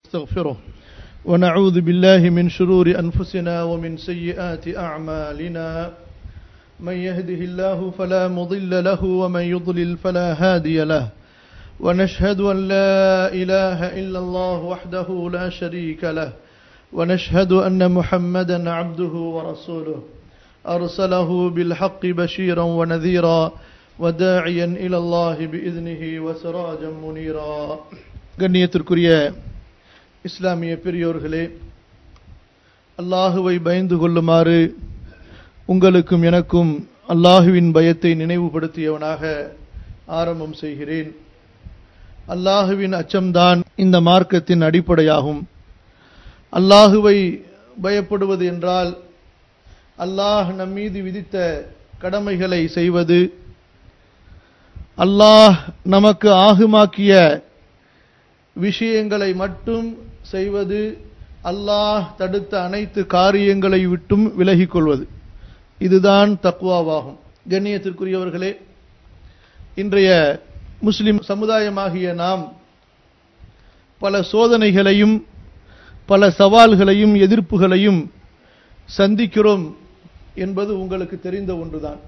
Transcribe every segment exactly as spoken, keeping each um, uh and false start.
ونستغفره ونعوذ بالله من شرور أنفسنا ومن سيئات أعمالنا من يهده الله فلا مضل له ومن يضلل فلا هادي له ونشهد أن لا إله إلا الله وحده لا شريك له ونشهد أن محمدا عبده ورسوله أرسله بالحق بشيرا ونذيرا وداعيا إلى الله بإذنه وسراجا منيرا. கண்ணியத்திற்குரிய இஸ்லாமிய பெரியோர்களே, அல்லாஹுவை பயந்து கொள்ளுமாறு உங்களுக்கும் எனக்கும் அல்லாஹுவின் பயத்தை நினைவுபடுத்தியவனாக ஆரம்பம் செய்கிறேன். அல்லாஹுவின் அச்சம்தான் இந்த மார்க்கத்தின் அடிப்படையாகும். அல்லாஹுவை பயப்படுவது என்றால் அல்லாஹ் நம்மீது விதித்த கடமைகளை செய்வது, அல்லாஹ் நமக்கு ஆகுமாக்கிய விஷயங்களை மட்டும் செய்வது, அல்லாஹ் தடுத்த அனைத்து காரியங்களை விட்டும் விலகிக் கொள்வது, இதுதான் தக்வாவாகும். கண்ணியத்திற்குரியவர்களே, இன்றைய முஸ்லிம் சமுதாயமாகிய நாம் பல சோதனைகளையும் பல சவால்களையும் எதிர்ப்புகளையும் சந்திக்கிறோம் என்பது உங்களுக்கு தெரிந்த ஒன்றுதான்.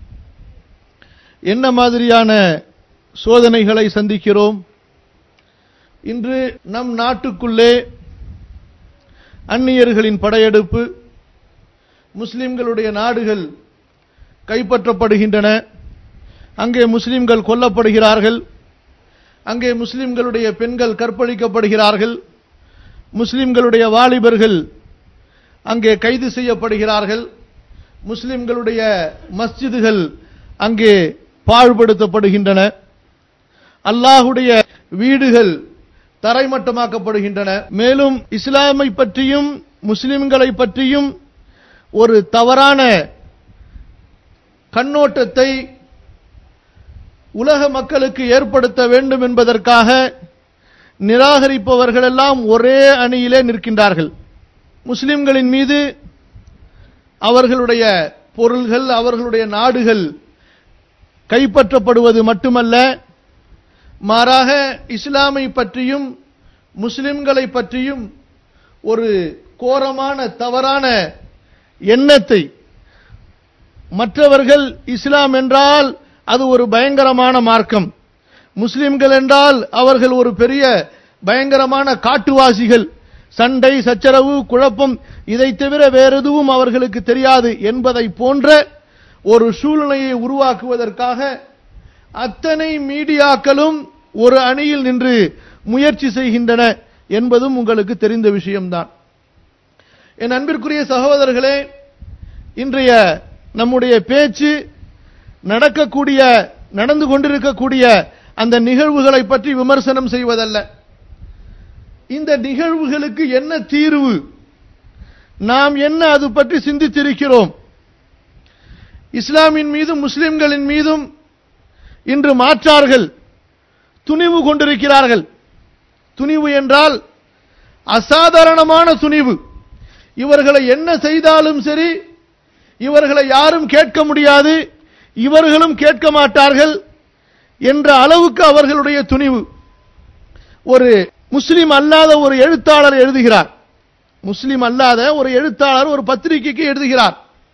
என்ன மாதிரியான சோதனைகளை சந்திக்கிறோம்? இன்று நம் நாட்டுக்குள்ளே அந்நியர்களின் படையெடுப்பு, முஸ்லிம்களுடைய நாடுகள் கைப்பற்றப்படுகின்றன, அங்கே முஸ்லிம்கள் கொல்லப்படுகிறார்கள், அங்கே முஸ்லிம்களுடைய பெண்கள் கற்பழிக்கப்படுகிறார்கள், முஸ்லிம்களுடைய வாலிபர்கள் அங்கே கைது செய்யப்படுகிறார்கள், முஸ்லிம்களுடைய மஸ்ஜிதுகள் அங்கே பாழ்படுத்தப்படுகின்றன, அல்லாஹுடைய வீடுகள் தரைமட்டமாக்கப்படுகின்றன. மேலும் இஸ்லாமை பற்றியும் முஸ்லிம்களை பற்றியும் ஒரு தவறான கண்ணோட்டத்தை உலக மக்களுக்கு ஏற்படுத்த வேண்டும் என்பதற்காக நிராகரிப்பவர்களெல்லாம் ஒரே அணியிலே நிற்கின்றார்கள். முஸ்லிம்களின் மீது அவர்களுடைய பொருள்கள், அவர்களுடைய நாடுகள் கைப்பற்றப்படுவது மட்டுமல்ல, மாறாக இஸ்லாமை பற்றியும் முஸ்லிம்களை பற்றியும் ஒரு கோரமான தவறான எண்ணத்தை, மற்றவர்கள் இஸ்லாம் என்றால் அது ஒரு பயங்கரமான மார்க்கம், முஸ்லிம்கள் என்றால் அவர்கள் ஒரு பெரிய பயங்கரமான காட்டுவாசிகள், சண்டை சச்சரவு குழப்பம், இதை தவிர வேறு எதுவும் அவர்களுக்கு தெரியாது என்பதை போன்ற ஒரு சூழ்நிலையை உருவாக்குவதற்காக அத்தனை மீடியாக்களும் ஒரு அணியில் நின்று முயற்சி செய்கின்றன என்பதும் உங்களுக்கு தெரிந்த விஷயம்தான். என் அன்பிற்குரிய சகோதரர்களே, இன்றைய நம்முடைய பேச்சு நடக்கக்கூடிய நடந்து கொண்டிருக்கக்கூடிய அந்த நிகழ்வுகளை பற்றி விமர்சனம் செய்வதல்ல. இந்த நிகழ்வுகளுக்கு என்ன தீர்வு, நாம் என்ன அது பற்றி சிந்தித்திருக்கிறோம்? இஸ்லாமின் மீதும் முஸ்லிம்களின் மீதும் இன்று மாற்றார்கள் துணிவு கொண்டிருக்கிறார்கள். துணிவு என்றால் அசாதாரணமான துணிவு. இவர்களை என்ன செய்தாலும் சரி, இவர்களை யாரும் கேட்க முடியாது, இவர்களும் கேட்க மாட்டார்கள் என்ற அளவுக்கு அவர்களுடைய துணிவு. ஒரு முஸ்லிம் அல்லாத ஒரு எழுத்தாளர் எழுதுகிறார், முஸ்லிம் அல்லாத ஒரு எழுத்தாளர் ஒரு பத்திரிகைக்கு எழுதுகிறார்,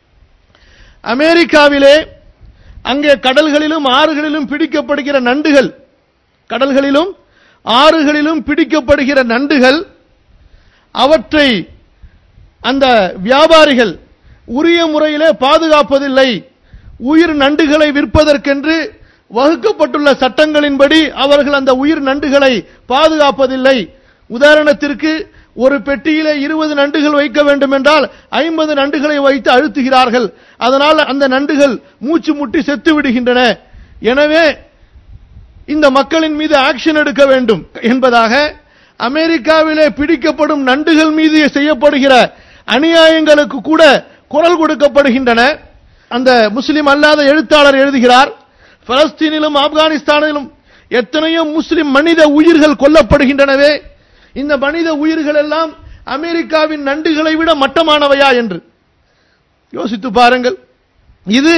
அமெரிக்காவிலே அங்கே கடல்களிலும் ஆறுகளிலும் பிடிக்கப்படுகிற நண்டுகள், கடல்களிலும் ஆறுகளிலும் பிடிக்கப்படுகிற நண்டுகள், அவற்றை அந்த வியாபாரிகள் உரிய முறையிலே பாதுகாப்பதில்லை, உயிர் நண்டுகளை விற்பதற்கென்று வகுக்கப்பட்டுள்ள சட்டங்களின்படி அவர்கள் அந்த உயிர் நண்டுகளை பாதுகாப்பதில்லை. உதாரணத்திற்கு, ஒரு பெட்டியிலே இருபது நண்டுகள் வைக்க வேண்டும் என்றால் ஐம்பது நண்டுகளை வைத்து அழுத்துகிறார்கள். அதனால் அந்த நண்டுகள் மூச்சு முட்டி செத்து விடுகின்றன. எனவே இந்த மக்களின் மீது ஆக்ஷன் எடுக்க வேண்டும் என்பதாக அமெரிக்காவிலே பிடிக்கப்படும் நண்டுகள் மீது செய்யப்படுகிற அநியாயங்களுக்கு கூட குரல் கொடுக்கப்படுகின்றன. அந்த முஸ்லிம் அல்லாத எழுத்தாளர் எழுதுகிறார், பலஸ்தீனிலும் ஆப்கானிஸ்தானிலும் எத்தனையோ முஸ்லிம் மனித உயிர்கள் கொல்லப்படுகின்றனவே, இந்த மனித உயிர்கள் எல்லாம் அமெரிக்காவின் நண்டுகளை விட மட்டமானவையா என்று யோசித்து பாருங்கள். இது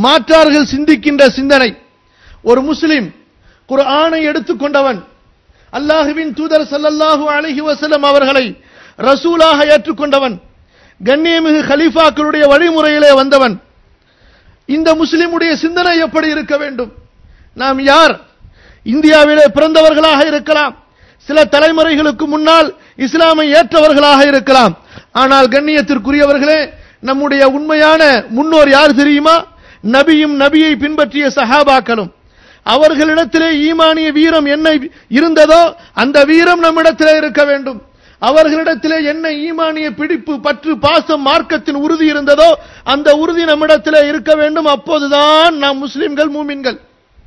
மாற்றார்கள் சிந்திக்கின்ற சிந்தனை. ஒரு முஸ்லிம் குர்ஆனை எடுத்துக்கொண்டவன், அல்லாஹ்வின் தூதர் ஸல்லல்லாஹு அலைஹி வஸல்லம் அவர்களை ரசூலாக ஏற்றுக்கொண்டவன், கண்ணியமிகு கலீஃபாக்களுடைய வழிமுறையிலே வந்தவன். இந்த முஸ்லிமுடைய சிந்தனை எப்படி இருக்க வேண்டும்? நாம் யார்? இந்தியாவிலே பிறந்தவர்களாக இருக்கலாம், சில தலைமுறைகளுக்கு முன்னால் இஸ்லாமை ஏற்றவர்களாக இருக்கலாம். ஆனால் கண்ணியத்திற்குரியவர்களே, நம்முடைய உண்மையான முன்னோர் யார் தெரியுமா? நபியும் நபியை பின்பற்றிய சஹாபாக்களும். அவர்களிடத்திலே ஈமானிய வீரம் என்ன இருந்ததோ அந்த வீரம் நம்மிடத்திலே இருக்க வேண்டும். அவர்களிடத்திலே என்ன ஈமானிய பிடிப்பு, பற்று, பாசம், மார்க்கத்தின் உறுதி இருந்ததோ அந்த உறுதி நம்மிடத்திலே இருக்க வேண்டும். அப்போதுதான் நாம் முஸ்லிம்கள், மூமின்கள்.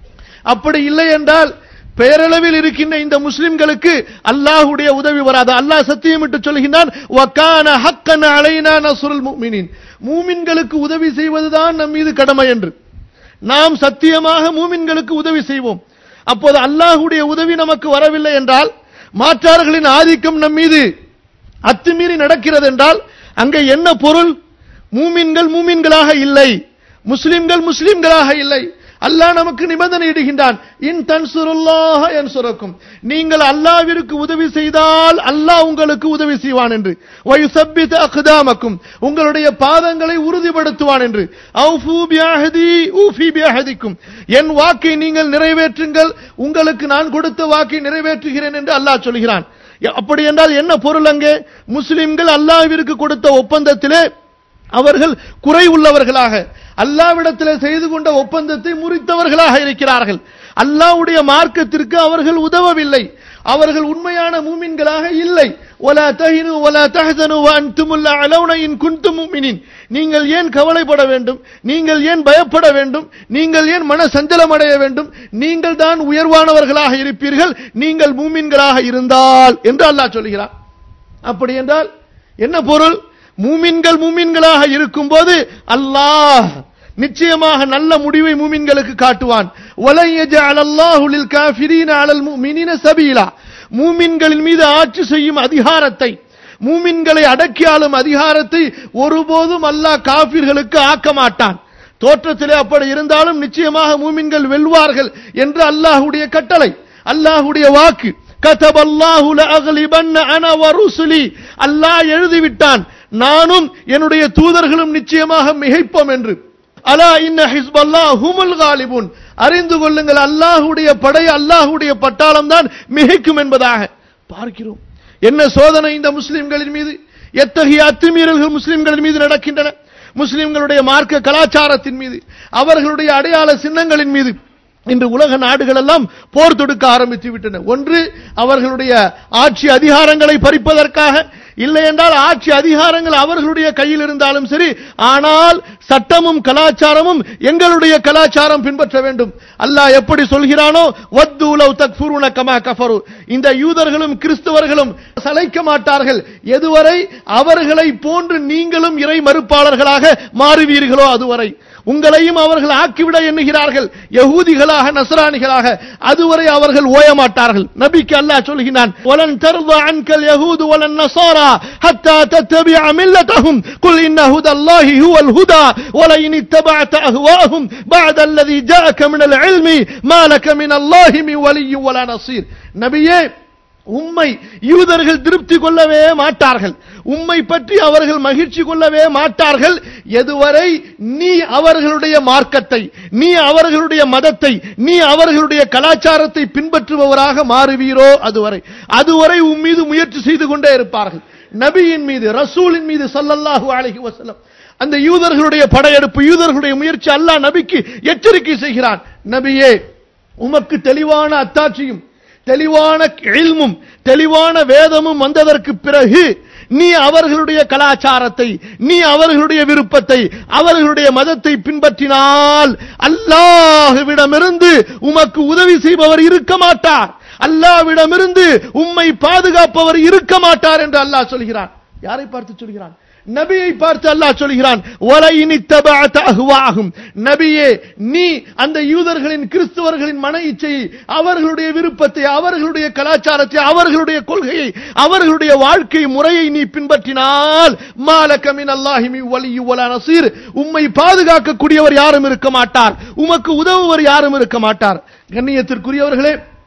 அப்படி இல்லை என்றால் பெயரளவில் இருக்கின்ற இந்த முஸ்லிம்களுக்கு அல்லாஹ்வுடைய உதவி வராது. அல்லாஹ் சத்தியமிட்டு சொல்கின்றான், வகான ஹக்கன் அலைனா நஸ்ருல் முஃமினீன், மூமின்களுக்கு உதவி செய்வதுதான் நம் மீது கடமை என்று. நாம் சத்தியமாக மூமின்களுக்கு உதவி செய்வோம். அப்போது அல்லாஹ்வுடைய உதவி நமக்கு வரவில்லை என்றால், மாற்றார்களின் ஆதிக்கம் நம் மீது அத்துமீறி நடக்கிறது என்றால் அங்கே என்ன பொருள்? மூமின்கள் மூமின்களாக இல்லை, முஸ்லிம்கள் முஸ்லிம்களாக இல்லை. அல்லாஹ் நமக்கு நிபந்தனை இடுகின்றான், இன் தன்சுருல்லாஹ யன்சுரக்கும், நீங்கள் அல்லாஹ்விற்கு உதவி செய்தால் அல்லாஹ் உங்களுக்கு உதவி செய்வான் என்று. வயுஸப்பித் அக்தாமக்கும், உங்களுடைய பாதங்களை உறுதிப்படுத்துவான் என்று. அவ்ஃபூ பிஅஹதி ஊஃபி பிஅஹதிக்கும், என் வாக்கை நீங்கள் நிறைவேற்றுங்கள், உங்களுக்கு நான் கொடுத்த வாக்கை நிறைவேற்றுகிறேன் என்று அல்லாஹ் சொல்கிறான். அப்படி என்றால் என்ன பொருள்? அங்கே முஸ்லிம்கள் அல்லாஹ்விற்கு கொடுத்த ஒப்பந்தத்திலே அவர்கள் குறை உள்ளவர்களாக, அல்லாஹ்விடத்திலே செய்து கொண்ட ஒப்பந்தத்தை முறித்தவர்களாக இருக்கிறார்கள். அல்லாஹ்வுடைய மார்க்கத்திற்கு அவர்கள் உதவவில்லை, அவர்கள் உண்மையான மூமின்களாக இல்லை. வலா தஹினு வலா தஹ்சனு வஅன்துமுல் அலௌன இன் குன்தும் முஃமினீன், நீங்கள் ஏன் கவலைப்பட வேண்டும்? நீங்கள் ஏன் பயப்பட வேண்டும்? நீங்கள் ஏன் மன சஞ்சலம் அடைய வேண்டும்? நீங்கள் தான் உயர்வானவர்களாக இருப்பீர்கள் நீங்கள் மூமின்களாக இருந்தால் என்று அல்லாஹ் சொல்கிறார். அப்படி என்றால் என்ன பொருள்? மூமின்கள் மூமின்களாக இருக்கும்போது அல்லாஹ் நிச்சயமாக நல்ல முடிவை மூமின்களுக்கு காட்டுவான். வலை யஜஅலல்லாஹு லில் காஃபிரீன அலல் முஃமினீன சபீலா, மூமின்களின் மீது ஆட்சி செய்யும் அதிகாரத்தை, மூமின்களை அடக்கி ஆளும் அதிகாரத்தை ஒருபோதும் அல்லாஹ் காஃபிர்களுக்கு ஆக்க மாட்டான். தோற்றத்திலே அப்படி இருந்தாலும் நிச்சயமாக மூமின்கள் வெல்வார்கள் என்று அல்லாஹ்வுடைய கட்டளை, அல்லாஹ்வுடைய வாக்கு. கதபல்லாஹு லஅக்லிபன்ன அனா வருசுலி, அல்லாஹ் எழுதிவிட்டான் நானும் என்னுடைய தூதர்களும் நிச்சயமாக மிகைப்போம் என்று. அலா இன்ன ஹிஸ்பல்லாஹ் ஹுமுல் காலிபூன், அறிந்து கொள்ளுங்கள் அல்லாஹ்வுடைய படை, அல்லாஹ்வுடைய பட்டாளம் தான் மிகைக்கும் என்பதாக. பார்க்கிறோம் என்ன சோதனை இந்த முஸ்லிம்களின் மீது, எத்தகைய அத்துமீறல்கள் முஸ்லிம்களின் மீது நடக்கின்றன. முஸ்லிம்களுடைய மார்க்க கலாச்சாரத்தின் மீது, அவர்களுடைய அடையாள சின்னங்களின் மீது இன்று உலக நாடுகள் எல்லாம் போர் தொடுக்க ஆரம்பித்து விட்டன. ஒன்று அவர்களுடைய ஆட்சி அதிகாரங்களை பறிப்பதற்காக, இல்லை என்றால் ஆட்சி அதிகாரங்கள் அவர்களுடைய கையில் இருந்தாலும் சரி, ஆனால் சட்டமும் கலாச்சாரமும் எங்களுடைய கலாச்சாரம் பின்பற்ற வேண்டும். அல்லாஹ் எப்படி சொல்கிறானோ, வத்து லவ் தக்ஃபுருன கமா கஃபரு, இந்த யூதர்களும் கிறிஸ்தவர்களும் சளைக்க மாட்டார்கள் எதுவரை அவர்களை போன்று நீங்களும் இறை மறுப்பாளர்களாக மாறுவீர்களோ அதுவரை. உங்களையும் அவர்கள் ஆக்கிவிட எண்ணுகிறார்கள் யகூதிகளாக, நஸ்ரானிகளாக, அதுவரை அவர்கள் ஓயமாட்டார்கள். நபிக்கு அல்லாஹ் சொல்கிறான், வலன் தர்தா அன்கல் யஹூது வலன் நஸாரா ஹத்தா தத்தபிஅ மில்லதஹும் குல் இன்ன ஹுதல்லாஹி ஹுவல் ஹுதா வலஇன் இத்தபஅத அஹ்வாஹும் பஅத அல்லதி ஜாஅக மினல் இல்மி மா லக மினல்லாஹி மின் வலிய்யி வலா நஸீர். நபியே, உம்மை யூதர்கள் திருப்தி கொள்ளவே மாட்டார்கள், உம்மை பற்றி அவர்கள் மகிழ்ச்சி கொள்ளவே மாட்டார்கள் எதுவரை நீ அவர்களுடைய மார்க்கத்தை, நீ அவர்களுடைய மதத்தை, நீ அவர்களுடைய கலாச்சாரத்தை பின்பற்றுபவராக மாறுவீரோ அதுவரை. அதுவரை உம் மீது முயற்சி செய்து கொண்டே இருப்பார்கள். நபியின் மீது, ரசூலின் மீது ஸல்லல்லாஹு அலைஹி வஸல்லம் அந்த யூதர்களுடைய படையெடுப்பு, யூதர்களுடைய முயற்சி அல்லாஹ் நபிக்கு எச்சரிக்கை செய்கிறான். நபியே, உமக்கு தெளிவான அத்தாட்சியும் தெளிவான இல்மும் தெளிவான வேதமும் வந்ததற்கு பிறகு நீ அவர்களுடைய கலாச்சாரத்தை, நீ அவர்களுடைய விருப்பத்தை, அவர்களுடைய மதத்தை பின்பற்றினால் அல்லாஹ்விடமிருந்து உமக்கு உதவி செய்பவர் இருக்க மாட்டார், அல்லாஹ்விடமிருந்து உம்மை பாதுகாப்பவர் இருக்க மாட்டார் என்று அல்லாஹ் சொல்கிறான். யாரை பார்த்து சொல்கிறான்? நபியை பார்த்து அல்லாஹ் சொல்கிறான், வலஇன் இத்தபஅத அஹ்வாஹும், நபியே நீ அந்த யூதர்களின் கிறிஸ்தவர்களின் மன இச்சையை, அவர்களுடைய விருப்பத்தை, அவர்களுடைய கலாச்சாரத்தை, அவர்களுடைய கொள்கையை, அவர்களுடைய வாழ்க்கை முறையை நீ பின்பற்றினால் மாலக மினல்லாஹி மின் வலிய்யி வலா நஸீர், உம்மை பாதுகாக்கக்கூடியவர் யாரும் இருக்க மாட்டார், உமக்கு உதவுவர் யாரும் இருக்க மாட்டார். கண்ணியத்திற்குரியவர்களே,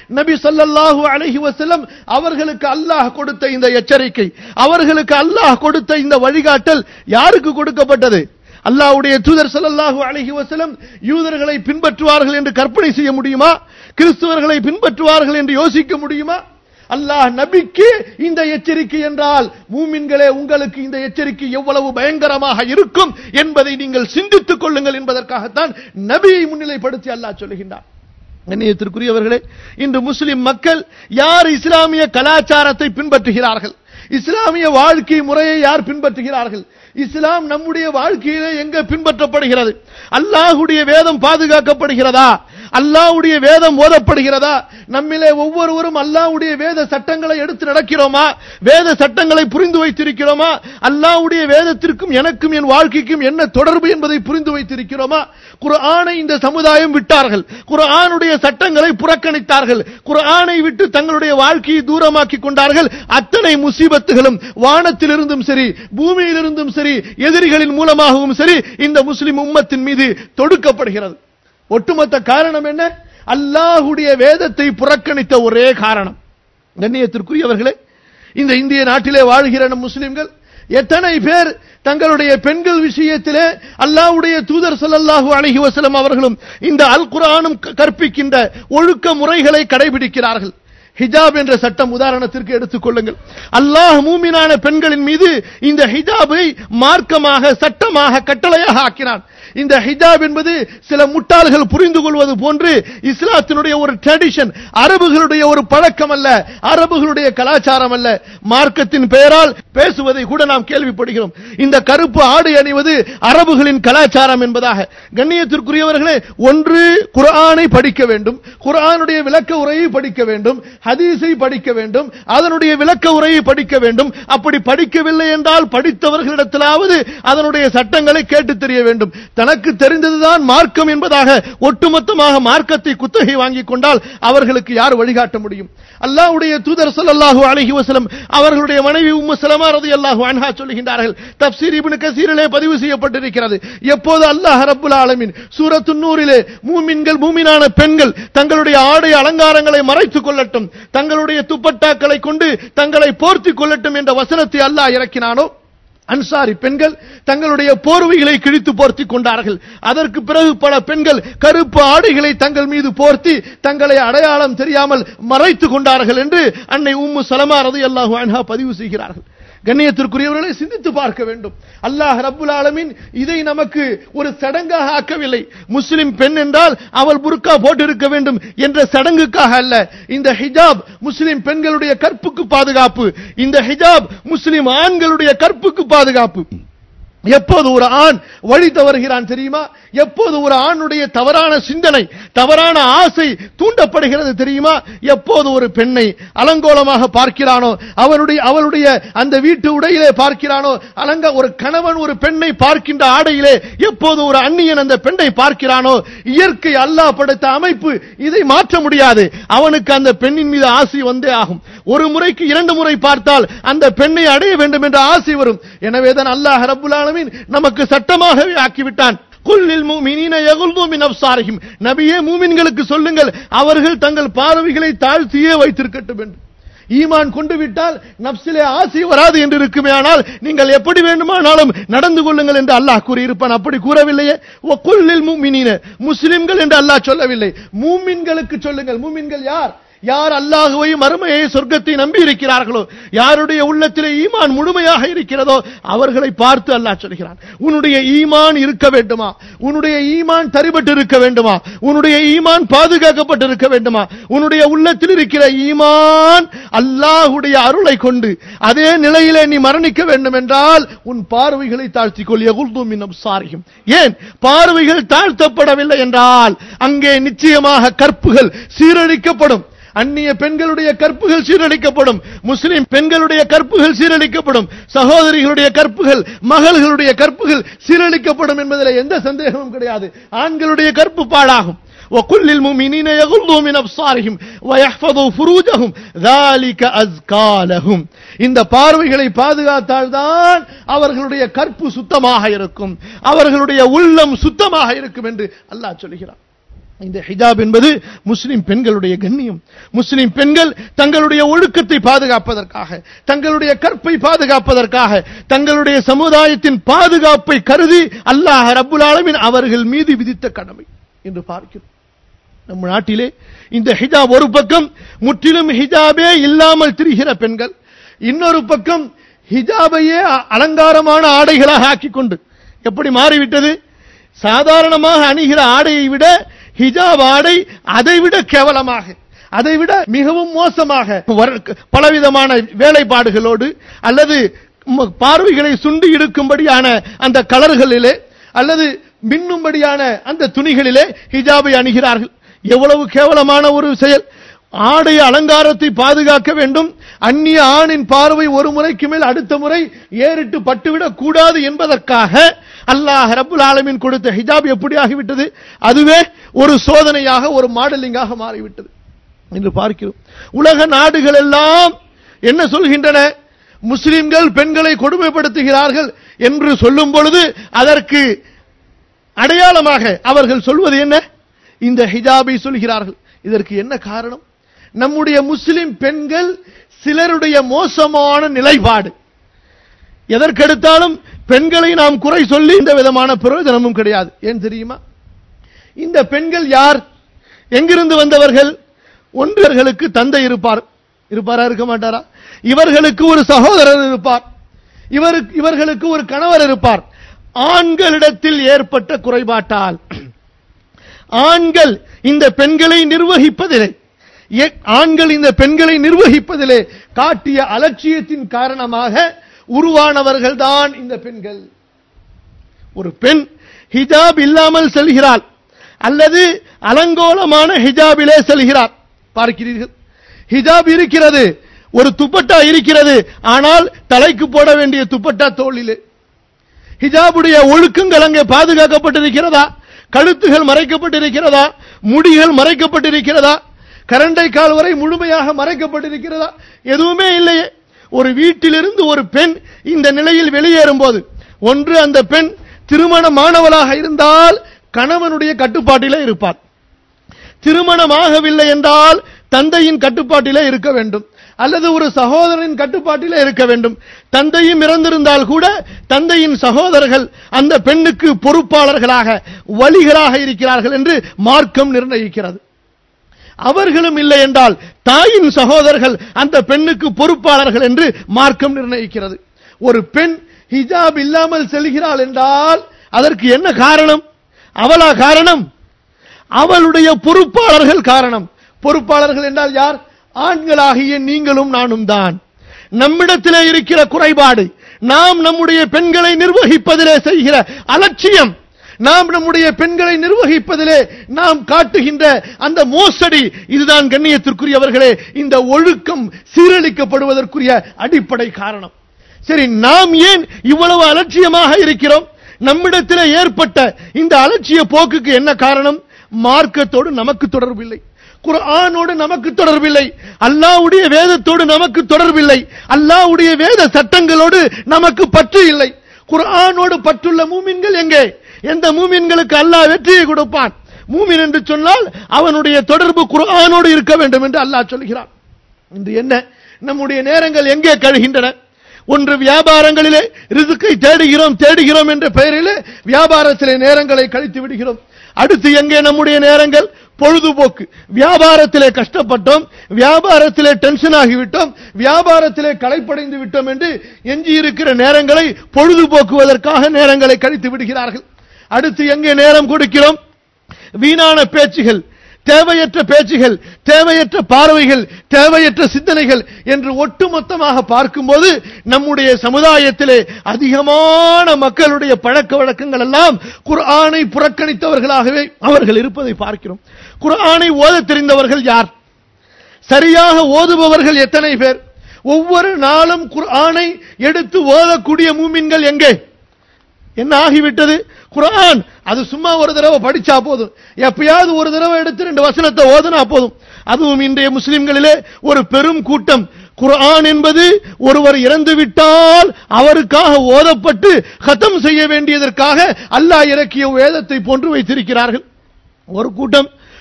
நபி ஸல்லல்லாஹு அலைஹி வஸல்லம் அவர்களுக்கு அல்லாஹ் கொடுத்த இந்த எச்சரிக்கை, அவர்களுக்கு அல்லாஹ் கொடுத்த இந்த வழிகாட்டல் யாருக்கு கொடுக்கப்பட்டது? அல்லாஹ்வுடைய தூதர் ஸல்லல்லாஹு அலைஹி வஸல்லம் யூதர்களை பின்பற்றுவார்கள் என்று கற்பனை செய்ய முடியுமா? கிறிஸ்தவர்களை பின்பற்றுவார்கள் என்று யோசிக்க முடியுமா? அல்லாஹ் நபிக்கு இந்த எச்சரிக்கை என்றால் மூமின்களே உங்களுக்கு இந்த எச்சரிக்கை எவ்வளவு பயங்கரமாக இருக்கும் என்பதை நீங்கள் சிந்தித்துக் கொள்ளுங்கள் என்பதற்காகத்தான் நபியை முன்னிலைப்படுத்தி அல்லாஹ் சொல்லுகின்றார். கண்ணியத்திற்குரியவர்களே, இன்று முஸ்லிம் மக்கள் யார் இஸ்லாமிய கலாச்சாரத்தை பின்பற்றுகிறார்கள், இஸ்லாமிய வாழ்க்கை முறையை யார் பின்பற்றுகிறார்கள், இஸ்லாம் நம்முடைய வாழ்க்கையிலே எங்க பின்பற்றப்படுகிறது, அல்லாஹ்வுடைய வேதம் பாதுகாக்கப்படுகிறதா, அல்லாஹ்வுடைய வேதம் ஓதப்படுகிறதா, நம்மிலே ஒவ்வொருவரும் அல்லாஹ்வுடைய வேத சட்டங்களை எடுத்து நடக்கிறோமா, வேத சட்டங்களை புரிந்து வைத்திருக்கிறோமா, அல்லாஹ்வுடைய வேதத்திற்கும் எனக்கும் என் வாழ்க்கைக்கும் என்ன தொடர்பு என்பதை புரிந்து வைத்திருக்கிறோமா? குர்ஆனை இந்த சமுதாயம் விட்டார்கள், குர்ஆனுடைய சட்டங்களை புறக்கணித்தார்கள், குர்ஆனை விட்டு தங்களுடைய வாழ்க்கையை தூரமாக்கி கொண்டார்கள். அத்தனை முசீபத்துகளும் வானத்திலிருந்தும் சரி பூமியிலிருந்தும் சரி எதிரிகளின் மூலமாகவும் சரி இந்த முஸ்லிம் உம்மத்தின் மீது தொடுக்கப்படுகிறது. ஒட்டுமொத்த காரணம் என்ன? அல்லாஹ்வுடைய வேதத்தை புறக்கணித்த ஒரே காரணம். கண்ணியத்திற்குரியவர்களே, இந்த இந்திய நாட்டிலே வாழ்கிற நம் முஸ்லிம்கள் எத்தனை பேர் தங்களுடைய பெண்கள் விஷயத்திலே அல்லாஹ்வுடைய தூதர் ஸல்லல்லாஹு அலைஹி வஸல்லம் அவர்களும் இந்த அல் குர்ஆனும் கற்பிக்கின்ற ஒழுக்க முறைகளை கடைபிடிக்கிறார்கள்? ஹிஜாப் என்ற சட்டம் உதாரணத்திற்கு எடுத்துக் கொள்ளுங்கள். அல்லாஹ் மூமினான பெண்களின் மீது இந்த ஹிஜாபை மார்க்கமாக சட்டமாக கட்டளையாக ஆக்கினான். இந்த ஹிஜாப் என்பது சில முட்டாள்கள் புரிந்து கொள்வது போன்று இஸ்லாத்தினுடைய ஒரு ட்ரெடிஷன், அரபுகளுடைய ஒரு பழக்கம் அல்ல, அரபுகளுடைய கலாச்சாரம் அல்ல. மார்க்கத்தின் பெயரால் பேசுவதை கூட நாம் கேள்விப்படுகிறோம். இந்த கருப்பு ஆடை அணிவது அரபுகளின் கலாச்சாரம் என்பதாக. கண்ணியத்திற்குரியவர்களே, ஒன்று குர்ஆனை படிக்க வேண்டும், குர்ஆனுடைய விளக்க உரையை படிக்க வேண்டும், ஹதீஸை படிக்க வேண்டும், அதனுடைய விளக்க உரையை படிக்க வேண்டும். அப்படி படிக்கவில்லை என்றால் படித்தவர்களிடத்திலாவது அதனுடைய சட்டங்களை கேட்டு தெரிய வேண்டும். தனக்கு தெரிந்ததுதான் மார்க்கம் என்பதாக ஒட்டுமொத்தமாக மார்க்கத்தை குத்தகை வாங்கிக் கொண்டால் அவர்களுக்கு யார் வழிகாட்ட முடியும்? அல்லாஹ்வுடைய தூதர் ஸல்லல்லாஹு அலைஹி வஸல்லம் அவர்களுடைய மனைவி உம்மு ஸலமா ரலியல்லாஹு அன்ஹா சொல்லுகின்றார்கள், தஃப்சீர் இப்னு கஸீரிலே பதிவு செய்யப்பட்டிருக்கிறது, எப்போது அல்லாஹ் ரப்புல் ஆலமீன் சூரத்துன் நூரிலே மூமின்கள் மூமினான பெண்கள் தங்களுடைய ஆடை அலங்காரங்களை மறைத்துக் கொள்ளட்டும், தங்களுடைய துப்பட்டாக்களை கொண்டு தங்களை போர்த்திக் கொள்ளட்டும் என்ற வசனத்தை அல்லாஹ் இறக்கினானோ, அன்சாரி பெண்கள் தங்களுடைய போர்வைகளை கிழித்து போர்த்திக் கொண்டார்கள். அதற்கு பிறகு பல பெண்கள் கருப்பு ஆடைகளை தங்கள் மீது போர்த்தி தங்களை அடையாளம் தெரியாமல் மறைத்துக் கொண்டார்கள் என்று அன்னை உம்மு ஸலமா ரலியல்லாஹு அன்ஹா பதிவு செய்கிறார்கள். கண்ணியத்திற்குரியவர்களை சிந்தித்து பார்க்க வேண்டும். அல்லாஹ் ரப்புல் ஆலமீன் இதை நமக்கு ஒரு சடங்காக ஆக்கவில்லை. முஸ்லிம் பெண் என்றால் அவள் புர்கா போட்டிருக்க வேண்டும் என்ற சடங்குக்காக அல்ல. இந்த ஹிஜாப் முஸ்லிம் பெண்களுடைய கற்புக்கு பாதுகாப்பு, இந்த ஹிஜாப் முஸ்லிம் ஆண்களுடைய கற்புக்கு பாதுகாப்பு. எப்போது ஒரு ஆண் வழி தவறுகிறான் தெரியுமா? எப்போது ஒரு ஆணுடைய தவறான சிந்தனை, தவறான ஆசை தூண்டப்படுகிறது தெரியுமா? எப்போது ஒரு பெண்ணை அலங்கோலமாக பார்க்கிறானோ, அவருடைய அவளுடைய அந்த வீட்டு உடையிலே பார்க்கிறானோ, அலங்க ஒரு கணவன் ஒரு பெண்ணை பார்க்கின்ற ஆடையிலே எப்போது ஒரு அந்நியன் அந்த பெண்ணை பார்க்கிறானோ, இயற்கை அல்லாஹ் படைத்த அமைப்பு, இதை மாற்ற முடியாது. அவனுக்கு அந்த பெண்ணின் மீது ஆசை வந்தே ஆகும். ஒரு முறைக்கு இரண்டு முறை பார்த்தால் அந்த பெண்ணை அடைய வேண்டும் என்ற ஆசை வரும். எனவேதான் அல்லாஹ் ரப்புல் ஆலமீன் நமக்கு சட்டமாகவே ஆக்கிவிட்டான். குல்லில் முஃமினீன யகுல்லூ மின் அப்சாரிஹிம், நபியே மூமின்களுக்கு சொல்லுங்கள் அவர்கள் தங்கள் பார்வைகளை தாழ்த்தியே வைத்திருக்கட்டும் என்று. ஈமான் கொண்டு விட்டால் நப்சிலே ஆசை வராது என்று இருக்குமே, ஆனால் நீங்கள் எப்படி வேண்டுமானாலும் நடந்து கொள்ளுங்கள் என்று அல்லாஹ் கூறியிருப்பான். அப்படி கூறவில்லையே. வகுல்லில் முஃமினீன, முஸ்லிம்கள் என்று அல்லாஹ் சொல்லவில்லை, மூமின்களுக்கு சொல்லுங்கள். மூமின்கள் யார்? யார் அல்லாஹ்வையும் மறுமையை சொர்க்கத்தை நம்பி இருக்கிறார்களோ, யாருடைய உள்ளத்திலே ஈமான் முழுமையாக இருக்கிறதோ அவர்களை பார்த்து அல்லாஹ் சொல்கிறான், உன்னுடைய ஈமான் இருக்க வேண்டுமா, உன்னுடைய ஈமான் தரிபட்டு இருக்க வேண்டுமா, உன்னுடைய ஈமான் பாதுகாக்கப்பட்டு இருக்க வேண்டுமா, உன்னுடைய உள்ளத்தில் இருக்கிற ஈமான் அல்லாஹ்வுடைய அருளை கொண்டு அதே நிலையிலே நீ மரணிக்க வேண்டும் என்றால் உன் பார்வைகளை தாழ்த்திக் கொள். யகுல்லூ மின் அப்சாரிஹிம். ஏன் பார்வைகள் தாழ்த்தப்படவில்லை என்றால் அங்கே நிச்சயமாக கற்புகள் சீரழிக்கப்படும். அந்நிய பெண்களுடைய கற்புகள் சீரழிக்கப்படும், முஸ்லிம் பெண்களுடைய கற்புகள் சீரழிக்கப்படும், சகோதரிகளுடைய கற்புகள், மகள்களுடைய கற்புகள் சீரழிக்கப்படும் என்பதில் எந்த சந்தேகமும் கிடையாது. ஆண்களுடைய கற்பு பாழாகும். وَقُلْ لِلْمُؤْمِنِينَ يَغُضُّوا مِنْ أَبْصَارِهِمْ وَيَحْفَظُوا فُرُوجَهُمْ ذَلِكَ أَزْكَى لَهُمْ. இந்த பார்வைகளை பாதுகாத்தால்தான் அவர்களுடைய கற்பு சுத்தமாக இருக்கும், அவர்களுடைய உள்ளம் சுத்தமாக இருக்கும் என்று அல்லாஹ் சொல்கிறான். இந்த ஹிஜாப் என்பது முஸ்லிம் பெண்களுடைய கண்ணியம். முஸ்லிம் பெண்கள் தங்களுடைய ஒழுக்கத்தை பாதுகாப்பதற்காக, தங்களுடைய கற்பை பாதுகாப்பதற்காக, தங்களுடைய சமுதாயத்தின் பாதுகாப்பை கருதி அல்லாஹ் ரப்புல் ஆலமீன் அவர்கள் மீது விதித்த கடமை என்று பார்க்கிறோம். நம்ம நாட்டிலே இந்த ஹிஜாப் ஒரு பக்கம் முற்றிலும் ஹிஜாபே இல்லாமல் திரிகிற பெண்கள், இன்னொரு பக்கம் ஹிஜாபையே அலங்காரமான ஆடைகளாக ஆக்கிக் கொண்டு எப்படி மாறிவிட்டது? சாதாரணமாக அணிகிற ஆடையை விட ஹிஜாப் ஆடை அதைவிட கேவலமாக, அதைவிட மிகவும் மோசமாக பலவிதமான வேலைப்பாடுகளோடு அல்லது பார்வைகளை சுண்டி இருக்கும்படியான அந்த கலர்களிலே அல்லது மின்னும்படியான அந்த துணிகளிலே ஹிஜாபை அணிகிறார்கள். எவ்வளவு கேவலமான ஒரு செயல்! ஆடை அலங்காரத்தை பாதுகாக்க வேண்டும், அந்நிய ஆணின் பார்வை ஒரு முறைக்கு மேல் அடுத்த முறை ஏறிட்டு பட்டுவிடக் கூடாது என்பதற்காக அல்லாஹ் ரப்புல் ஆலமீன் கொடுத்த ஹிஜாப் எப்படி ஆகிவிட்டது? அதுவே ஒரு சோதனையாக, ஒரு மாடலிங்காக மாறிவிட்டது என்று பார்க்கிறோம். உலக நாடுகள் எல்லாம் என்ன சொல்கின்றன? முஸ்லிம்கள் பெண்களை கொடுமைப்படுத்துகிறார்கள் என்று சொல்லும் பொழுது அதற்கு அடையாளமாக அவர்கள் சொல்வது என்ன? இந்த ஹிஜாபை சொல்கிறார்கள். இதற்கு என்ன காரணம்? நம்முடைய முஸ்லிம் பெண்கள் சிலருடைய மோசமான நிலைப்பாடு. எதற்கெடுத்தாலும் பெண்களை நாம் குறை சொல்லி இந்த விதமான பிரயோஜனமும் கிடையாது. ஏன் தெரியுமா? இந்த பெண்கள் யார்? எங்கிருந்து வந்தவர்கள்? ஒன்றர்களுக்கு தந்தை இருப்பார், இருப்பாரா இருக்க மாட்டாரா? இவர்களுக்கு ஒரு சகோதரர் இருப்பார், இவருக்கு இவர்களுக்கு ஒரு கணவர் இருப்பார். ஆண்களிடத்தில் ஏற்பட்ட குறைபாட்டால் ஆண்கள் இந்த பெண்களை நிர்வகிப்பதில்லை, ஆண்கள் இந்த பெண்களை நிர்வகிப்பதிலே காட்டிய அலட்சியத்தின் காரணமாக உருவானவர்கள் தான் இந்த பெண்கள். ஒரு பெண் ஹிஜாப் இல்லாமல் செல்கிறாள் அல்லது அலங்கோலமான ஹிஜாபிலே செல்கிறார். பார்க்கிறீர்கள், ஹிஜாப் இருக்கிறது, ஒரு துப்பட்டா இருக்கிறது, ஆனால் தலைக்கு போட வேண்டிய துப்பட்டா தோளிலே. ஹிஜாபுடைய ஒழுக்கங்கள் அங்கே பாதுகாக்கப்பட்டிருக்கிறதா? கழுத்துகள் மறைக்கப்பட்டிருக்கிறதா? முடிகள் மறைக்கப்பட்டிருக்கிறதா? கரண்டை கால் வரை முழுமையாக மறைக்கப்பட்டிருக்கிறதா? எதுவுமே இல்லையே. ஒரு வீட்டிலிருந்து ஒரு பெண் இந்த நிலையில் வெளியேறும் போது, ஒன்று அந்த பெண் திருமணமானவளாக இருந்தால் கணவனுடைய கட்டுப்பாட்டிலே இருப்பார், திருமணமாகவில்லை என்றால் தந்தையின் கட்டுப்பாட்டிலே இருக்க வேண்டும், அல்லது ஒரு சகோதரனின் கட்டுப்பாட்டிலே இருக்க வேண்டும். தந்தையும் இறந்திருந்தால் கூட தந்தையின் சகோதரர்கள் அந்த பெண்ணுக்கு பொறுப்பாளர்களாக, வலிகளாக இருக்கிறார்கள் என்று மார்க்கம் நிர்ணயிக்கிறது. அவர்களும் இல்லை என்றால் தாயின் சகோதரர்கள் அந்த பெண்ணுக்கு பொறுப்பாளர்கள் என்று மார்க்கம் நிர்ணயிக்கிறது. ஒரு பெண் ஹிஜாப் இல்லாமல் செல்கிறாள் என்றால் அதற்கு என்ன காரணம்? அவளா காரணம்? அவளுடைய பொறுப்பாளர்கள் காரணம். பொறுப்பாளர்கள் என்றால் யார்? ஆண்களாகிய நீங்களும் நானும் தான். நம்மிடத்திலே இருக்கிற குறைபாடு, நாம் நம்முடைய பெண்களை நிர்வகிப்பதிலே செய்கிற அலட்சியம், நாம் நம்முடைய பெண்களை நிர்வகிப்பதிலே நாம் காட்டுகின்ற அந்த மோசடி, இதுதான் கண்ணியத்திற்குரியவர்களே இந்த ஒழுக்கம் சீரழிக்கப்படுவதற்குரிய அடிப்படை காரணம். சரி, நாம் ஏன் இவ்வளவு அலட்சியமாக இருக்கிறோம்? நம்மிடத்திலே ஏற்பட்ட இந்த அலட்சிய போக்குக்கு என்ன காரணம்? மார்க்கத்தோடு நமக்கு தொடர்பில்லை, குர்ஆனோடு நமக்கு தொடர்பில்லை, அல்லாஹ்வுடைய வேதத்தோடு நமக்கு தொடர்பில்லை, அல்லாஹ்வுடைய வேத சட்டங்களோடு நமக்கு பற்று இல்லை. குர்ஆனோடு பற்றுள்ள மூமின்கள் எங்கே? எந்த மூமின்களுக்கு அல்லாஹ் வெற்றியை கொடுப்பான்? மூமின் என்று சொன்னால் அவனுடைய தொடர்பு குர்ஆனோடு இருக்க வேண்டும் என்று அல்லாஹ் சொல்கிறான். இன்று என்ன நம்முடைய நேரங்கள் எங்கே கழிகின்றன? ஒன்று வியாபாரங்களிலே ரிஸ்கை தேடுகிறோம் தேடுகிறோம் என்ற பெயரிலே வியாபாரத்திலே நேரங்களை கழித்து விடுகிறோம். அடுத்து எங்கே நம்முடைய நேரங்கள்? பொழுதுபோக்கு. வியாபாரத்திலே கஷ்டப்பட்டோம், வியாபாரத்திலே டென்ஷன் ஆகிவிட்டோம், வியாபாரத்திலே களைப்படைந்து விட்டோம் என்று எஞ்சி இருக்கிற நேரங்களை பொழுதுபோக்குவதற்காக நேரங்களை கழித்து விடுகிறார்கள். அடுத்து எங்கே நேரம் கொடுக்கிறோம்? வீணான பேச்சுகள், தேவையற்ற பேச்சுகள், தேவையற்ற பார்வைகள், தேவையற்ற சிந்தனைகள் என்று ஒட்டுமொத்தமாக பார்க்கும்போது நம்முடைய சமுதாயத்திலே அதிகமான மக்களுடைய பழக்க வழக்கங்கள் எல்லாம் குர்ஆனை புறக்கணித்தவர்களாகவே அவர்கள் இருப்பதை பார்க்கிறோம். குர்ஆனை ஓத தெரிந்தவர்கள் யார்? சரியாக ஓதுபவர்கள் எத்தனை பேர்? ஒவ்வொரு நாளும் குர்ஆனை எடுத்து ஓதக்கூடிய மூமின்கள் எங்கே? என்ன ஆகிவிட்டது? குர்ஆன் அது சும்மா ஒரு தடவை படிச்சா போதும், எப்பயாவது ஒரு தடவை எடுத்து ரெண்டு வசனத்தை ஓதுனா போதும். அதுவும் இன்றைய முஸ்லிம்களிலே ஒரு பெரும் கூட்டம் குர்ஆன் என்பது ஒருவர் இறந்து விட்டால் அவருக்காக ஓதப்பட்டு கதம் செய்ய வேண்டியதற்காக அல்லாஹ் இறக்கிய வேதத்தை போன்று வைத்திருக்கிறார்கள். ஒரு கூட்டம்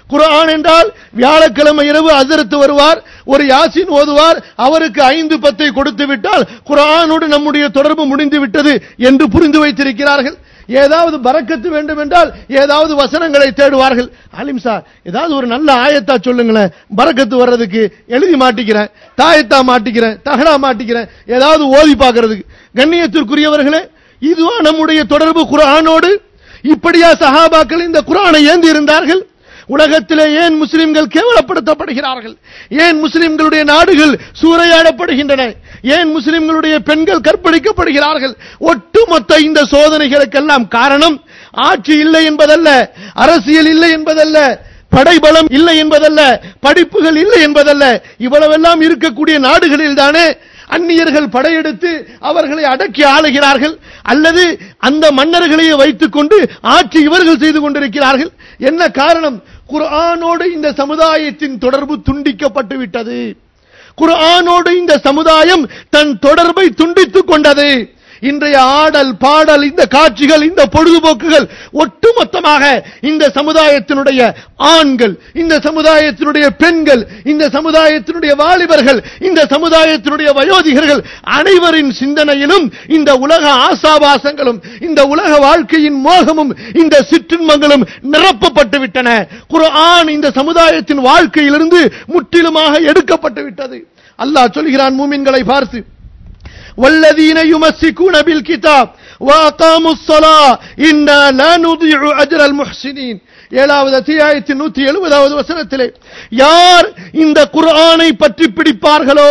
குர்ஆன் என்றால் வியாழக்கிழமை இரவு ஹஜ்ரத் வருவார், ஒரு யாசின் ஓதுவார், அவருக்கு ஐந்து பத்தை கொடுத்து விட்டால் குர்ஆனோடு நம்முடைய தொடர்பு முடிந்து விட்டது என்று புரிந்து வைத்திருக்கிறார்கள். ஏதாவது பரக்கத்து வேண்டும் என்றால் ஏதாவது வசனங்களை தேடுவார்கள். ஆலிம் சார் ஏதாவது ஒரு நல்ல ஆயத்தா சொல்லுங்களேன், பரக்கத்து வர்றதுக்கு எழுதி மாட்டிக்கிறேன், தாயத்தா மாட்டிக்கிறேன், தகடா மாட்டிக்கிறேன், ஏதாவது ஓதி பார்க்கிறதுக்கு. கண்ணியத்திற்குரியவர்களே, இதுவா நம்முடைய தொடர்பு குர்ஆனோடு? இப்படியா சஹாபாக்கள் இந்த குர்ஆனை ஏந்தி இருந்தார்கள்? உலகத்திலே ஏன் முஸ்லிம்கள் கேவலப்படுத்தப்படுகிறார்கள்? ஏன் முஸ்லிம்களுடைய நாடுகள் சூறையாடப்படுகின்றன? ஏன் முஸ்லிம்களுடைய பெண்கள் கற்பழிக்கப்படுகிறார்கள்? ஒட்டுமொத்த இந்த சோதனைகளுக்கெல்லாம் காரணம் ஆட்சி இல்லை என்பதல்ல, அரசியல் இல்லை என்பதல்ல, படைபலம் இல்லை என்பதல்ல, படிப்புகள் இல்லை என்பதல்ல. இவ்வளவெல்லாம் இருக்கக்கூடிய நாடுகளில் தானே அந்நியர்கள் படையெடுத்து அவர்களை அடக்கி ஆளுகிறார்கள், அல்லது அந்த மன்னர்களையே வைத்துக் கொண்டு ஆட்சி இவர்கள் செய்து கொண்டிருக்கிறார்கள். என்ன காரணம்? குர்ஆனோடு இந்த சமுதாயத்தின் தொடர்பு துண்டிக்கப்பட்டு விட்டது. குர்ஆனோடு இந்த சமுதாயம் தன் தொடர்பை துண்டித்துக் கொண்டது. இன்றைய ஆடல் பாடல், இந்த காட்சிகள், இந்த பொழுதுபோக்குகள் ஒட்டுமொத்தமாக இந்த சமுதாயத்தினுடைய ஆண்கள், இந்த சமுதாயத்தினுடைய பெண்கள், இந்த சமுதாயத்தினுடைய வாலிபர்கள், இந்த சமுதாயத்தினுடைய வயோதிகர்கள் அனைவரின் சிந்தனையிலும் இந்த உலக ஆசாபாசங்களும், இந்த உலக வாழ்க்கையின் மோகமும், இந்த சிற்றின்பங்களும் நிரப்பப்பட்டு விட்டன. குர்ஆன் இந்த சமுதாயத்தின் வாழ்க்கையிலிருந்து முற்றிலுமாக எடுக்கப்பட்டு விட்டது. அல்லாஹ் சொல்கிறான் மூமின்களை பார்த்து, والذين يمسكون بالكتاب واقاموا الصلاه انا لا نضيع اجر المحسنين. ஏழாவது அத்தியாயத்தின் நூற்றி எழுபதாவது வசனத்திலே, யார் இந்த குர்ஆனை பற்றி பிடிப்பார்களோ,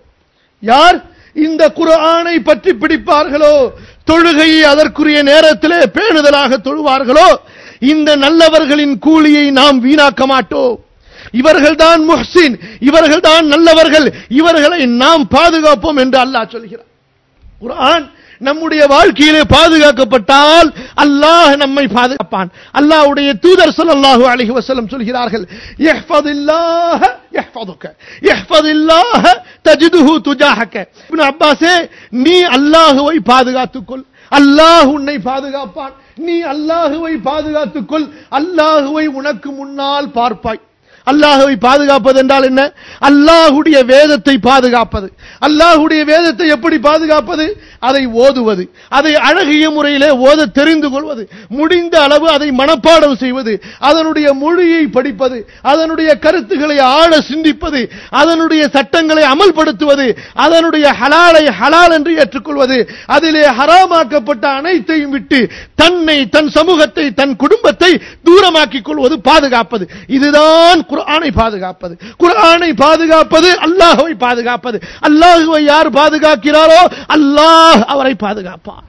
யார் இந்த குர்ஆனை பற்றி பிடிப்பார்களோ, தொழுகையை அதற்குரிய நேரத்திலே பேணுதலாக தொழுவார்களோ, இந்த நல்லவர்களின் கூலியை நாம் வீணாக்க மாட்டோம். இவர்கள்தான் முஹ்சின், இவர்கள்தான் நல்லவர்கள், இவர்களை நாம் பாதுகாப்போம் என்று அல்லாஹ் சொல்கிறார். குர்ஆன் நம்முடைய வாழ்க்கையிலே பாதுகாக்கப்பட்டால் அல்லாஹ் நம்மை பாதுகாப்பான். அல்லாஹ்வுடைய தூதர் ஸல்லல்லாஹு அலைஹி வஸல்லம் சொல்கிறார்கள், இஹ்ஃபதில்லாஹ யஹ்ஃபதுக இஹ்ஃபதில்லாஹ தஜிதுஹு துஜாஹக. இப்னு அப்பாஸே, நீ அல்லாஹ்வை பாதுகாத்துக்கொள், அல்லாஹ் உன்னை பாதுகாப்பான். நீ அல்லாஹ்வை பாதுகாத்துக்கொள், அல்லாஹ்வை உனக்கு முன்னால் பார்ப்பாய். அல்லாஹ்வை பாதுகாப்பது என்றால் என்ன? அல்லாஹ்வுடைய வேதத்தை பாதுகாப்பது. அல்லாஹ்வுடைய வேதத்தை எப்படி பாதுகாப்பது? அதை ஓதுவது, அதை அழகிய முறையிலே ஓத தெரிந்து கொள்வது, முடிந்த அளவு அதை மனப்பாடம் செய்வது, அதனுடைய மொழியை படிப்பது, அதனுடைய கருத்துக்களை ஆழ சிந்திப்பது, அதனுடைய சட்டங்களை அமல்படுத்துவது, அதனுடைய ஹலாலை ஹலால் என்று ஏற்றுக்கொள்வது, அதிலே ஹராமாக்கப்பட்ட அனைத்தையும் விட்டு தன்னை, தன் சமூகத்தை, தன் குடும்பத்தை தூரமாக்கிக் கொள்வது, பாதுகாப்பது. இதுதான் குர்ஆனை பாதுகாப்பது. குர்ஆனை பாதுகாப்பது அல்லாஹ்வை பாதுகாப்பது. அல்லாஹ்வை யார் பாதுகாக்கிறாரோ அல்லாஹ் அவரை பாதுகாப்பார்.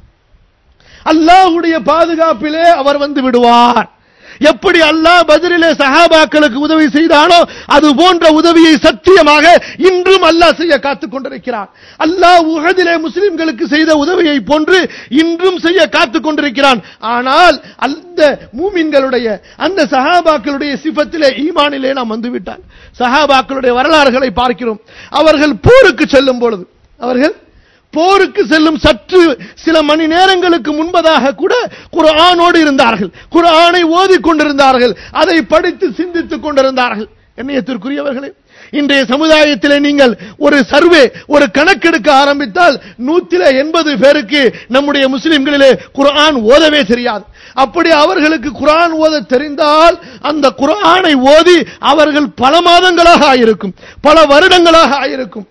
அல்லாஹ்வுடைய பாதுகாப்பிலே அவர் வந்து விடுவார். எப்படி அல்லாஹ் பத்ரிலே சஹாபாக்களுக்கு உதவி செய்தானோ அது போன்ற உதவியை சத்தியமாக இன்றும் அல்லாஹ் செய்ய காத்துக் கொண்டிருக்கிறார். அல்லாஹ் உஹதிலே முஸ்லிம்களுக்கு செய்த உதவியை போன்று இன்றும் செய்ய காத்துக் கொண்டிருக்கிறான். ஆனால் அந்த மூமின்களுடைய, அந்த சஹாபாக்களுடைய சிஃபத்திலே, ஈமானிலே நாம் வந்துவிட்டால், சஹாபாக்களுடைய வரலாறுகளை பார்க்கிறோம். அவர்கள் போருக்கு செல்லும் பொழுது, அவர்கள் போருக்கு செல்லும் சற்று சில மணி நேரங்களுக்கு முன்பதாக கூட குர்ஆனோடு இருந்தார்கள், குர்ஆனை ஓதிக் கொண்டிருந்தார்கள், அதை படித்து சிந்தித்துக் கொண்டிருந்தார்கள். கண்ணியத்திற்குரியவர்களே, இன்றைய சமுதாயத்திலே நீங்கள் ஒரு சர்வே, ஒரு கணக்கெடுக்க ஆரம்பித்தால் நூற்றில எண்பது பேருக்கு நம்முடைய முஸ்லிம்களிலே குர்ஆன் ஓதவே தெரியாது. அப்படி அவர்களுக்கு குர்ஆன் ஓத தெரிந்தால் அந்த குர்ஆனை ஓதி அவர்கள் பல மாதங்களாக ஆயிருக்கும், பல வருடங்களாக ஆயிருக்கும்.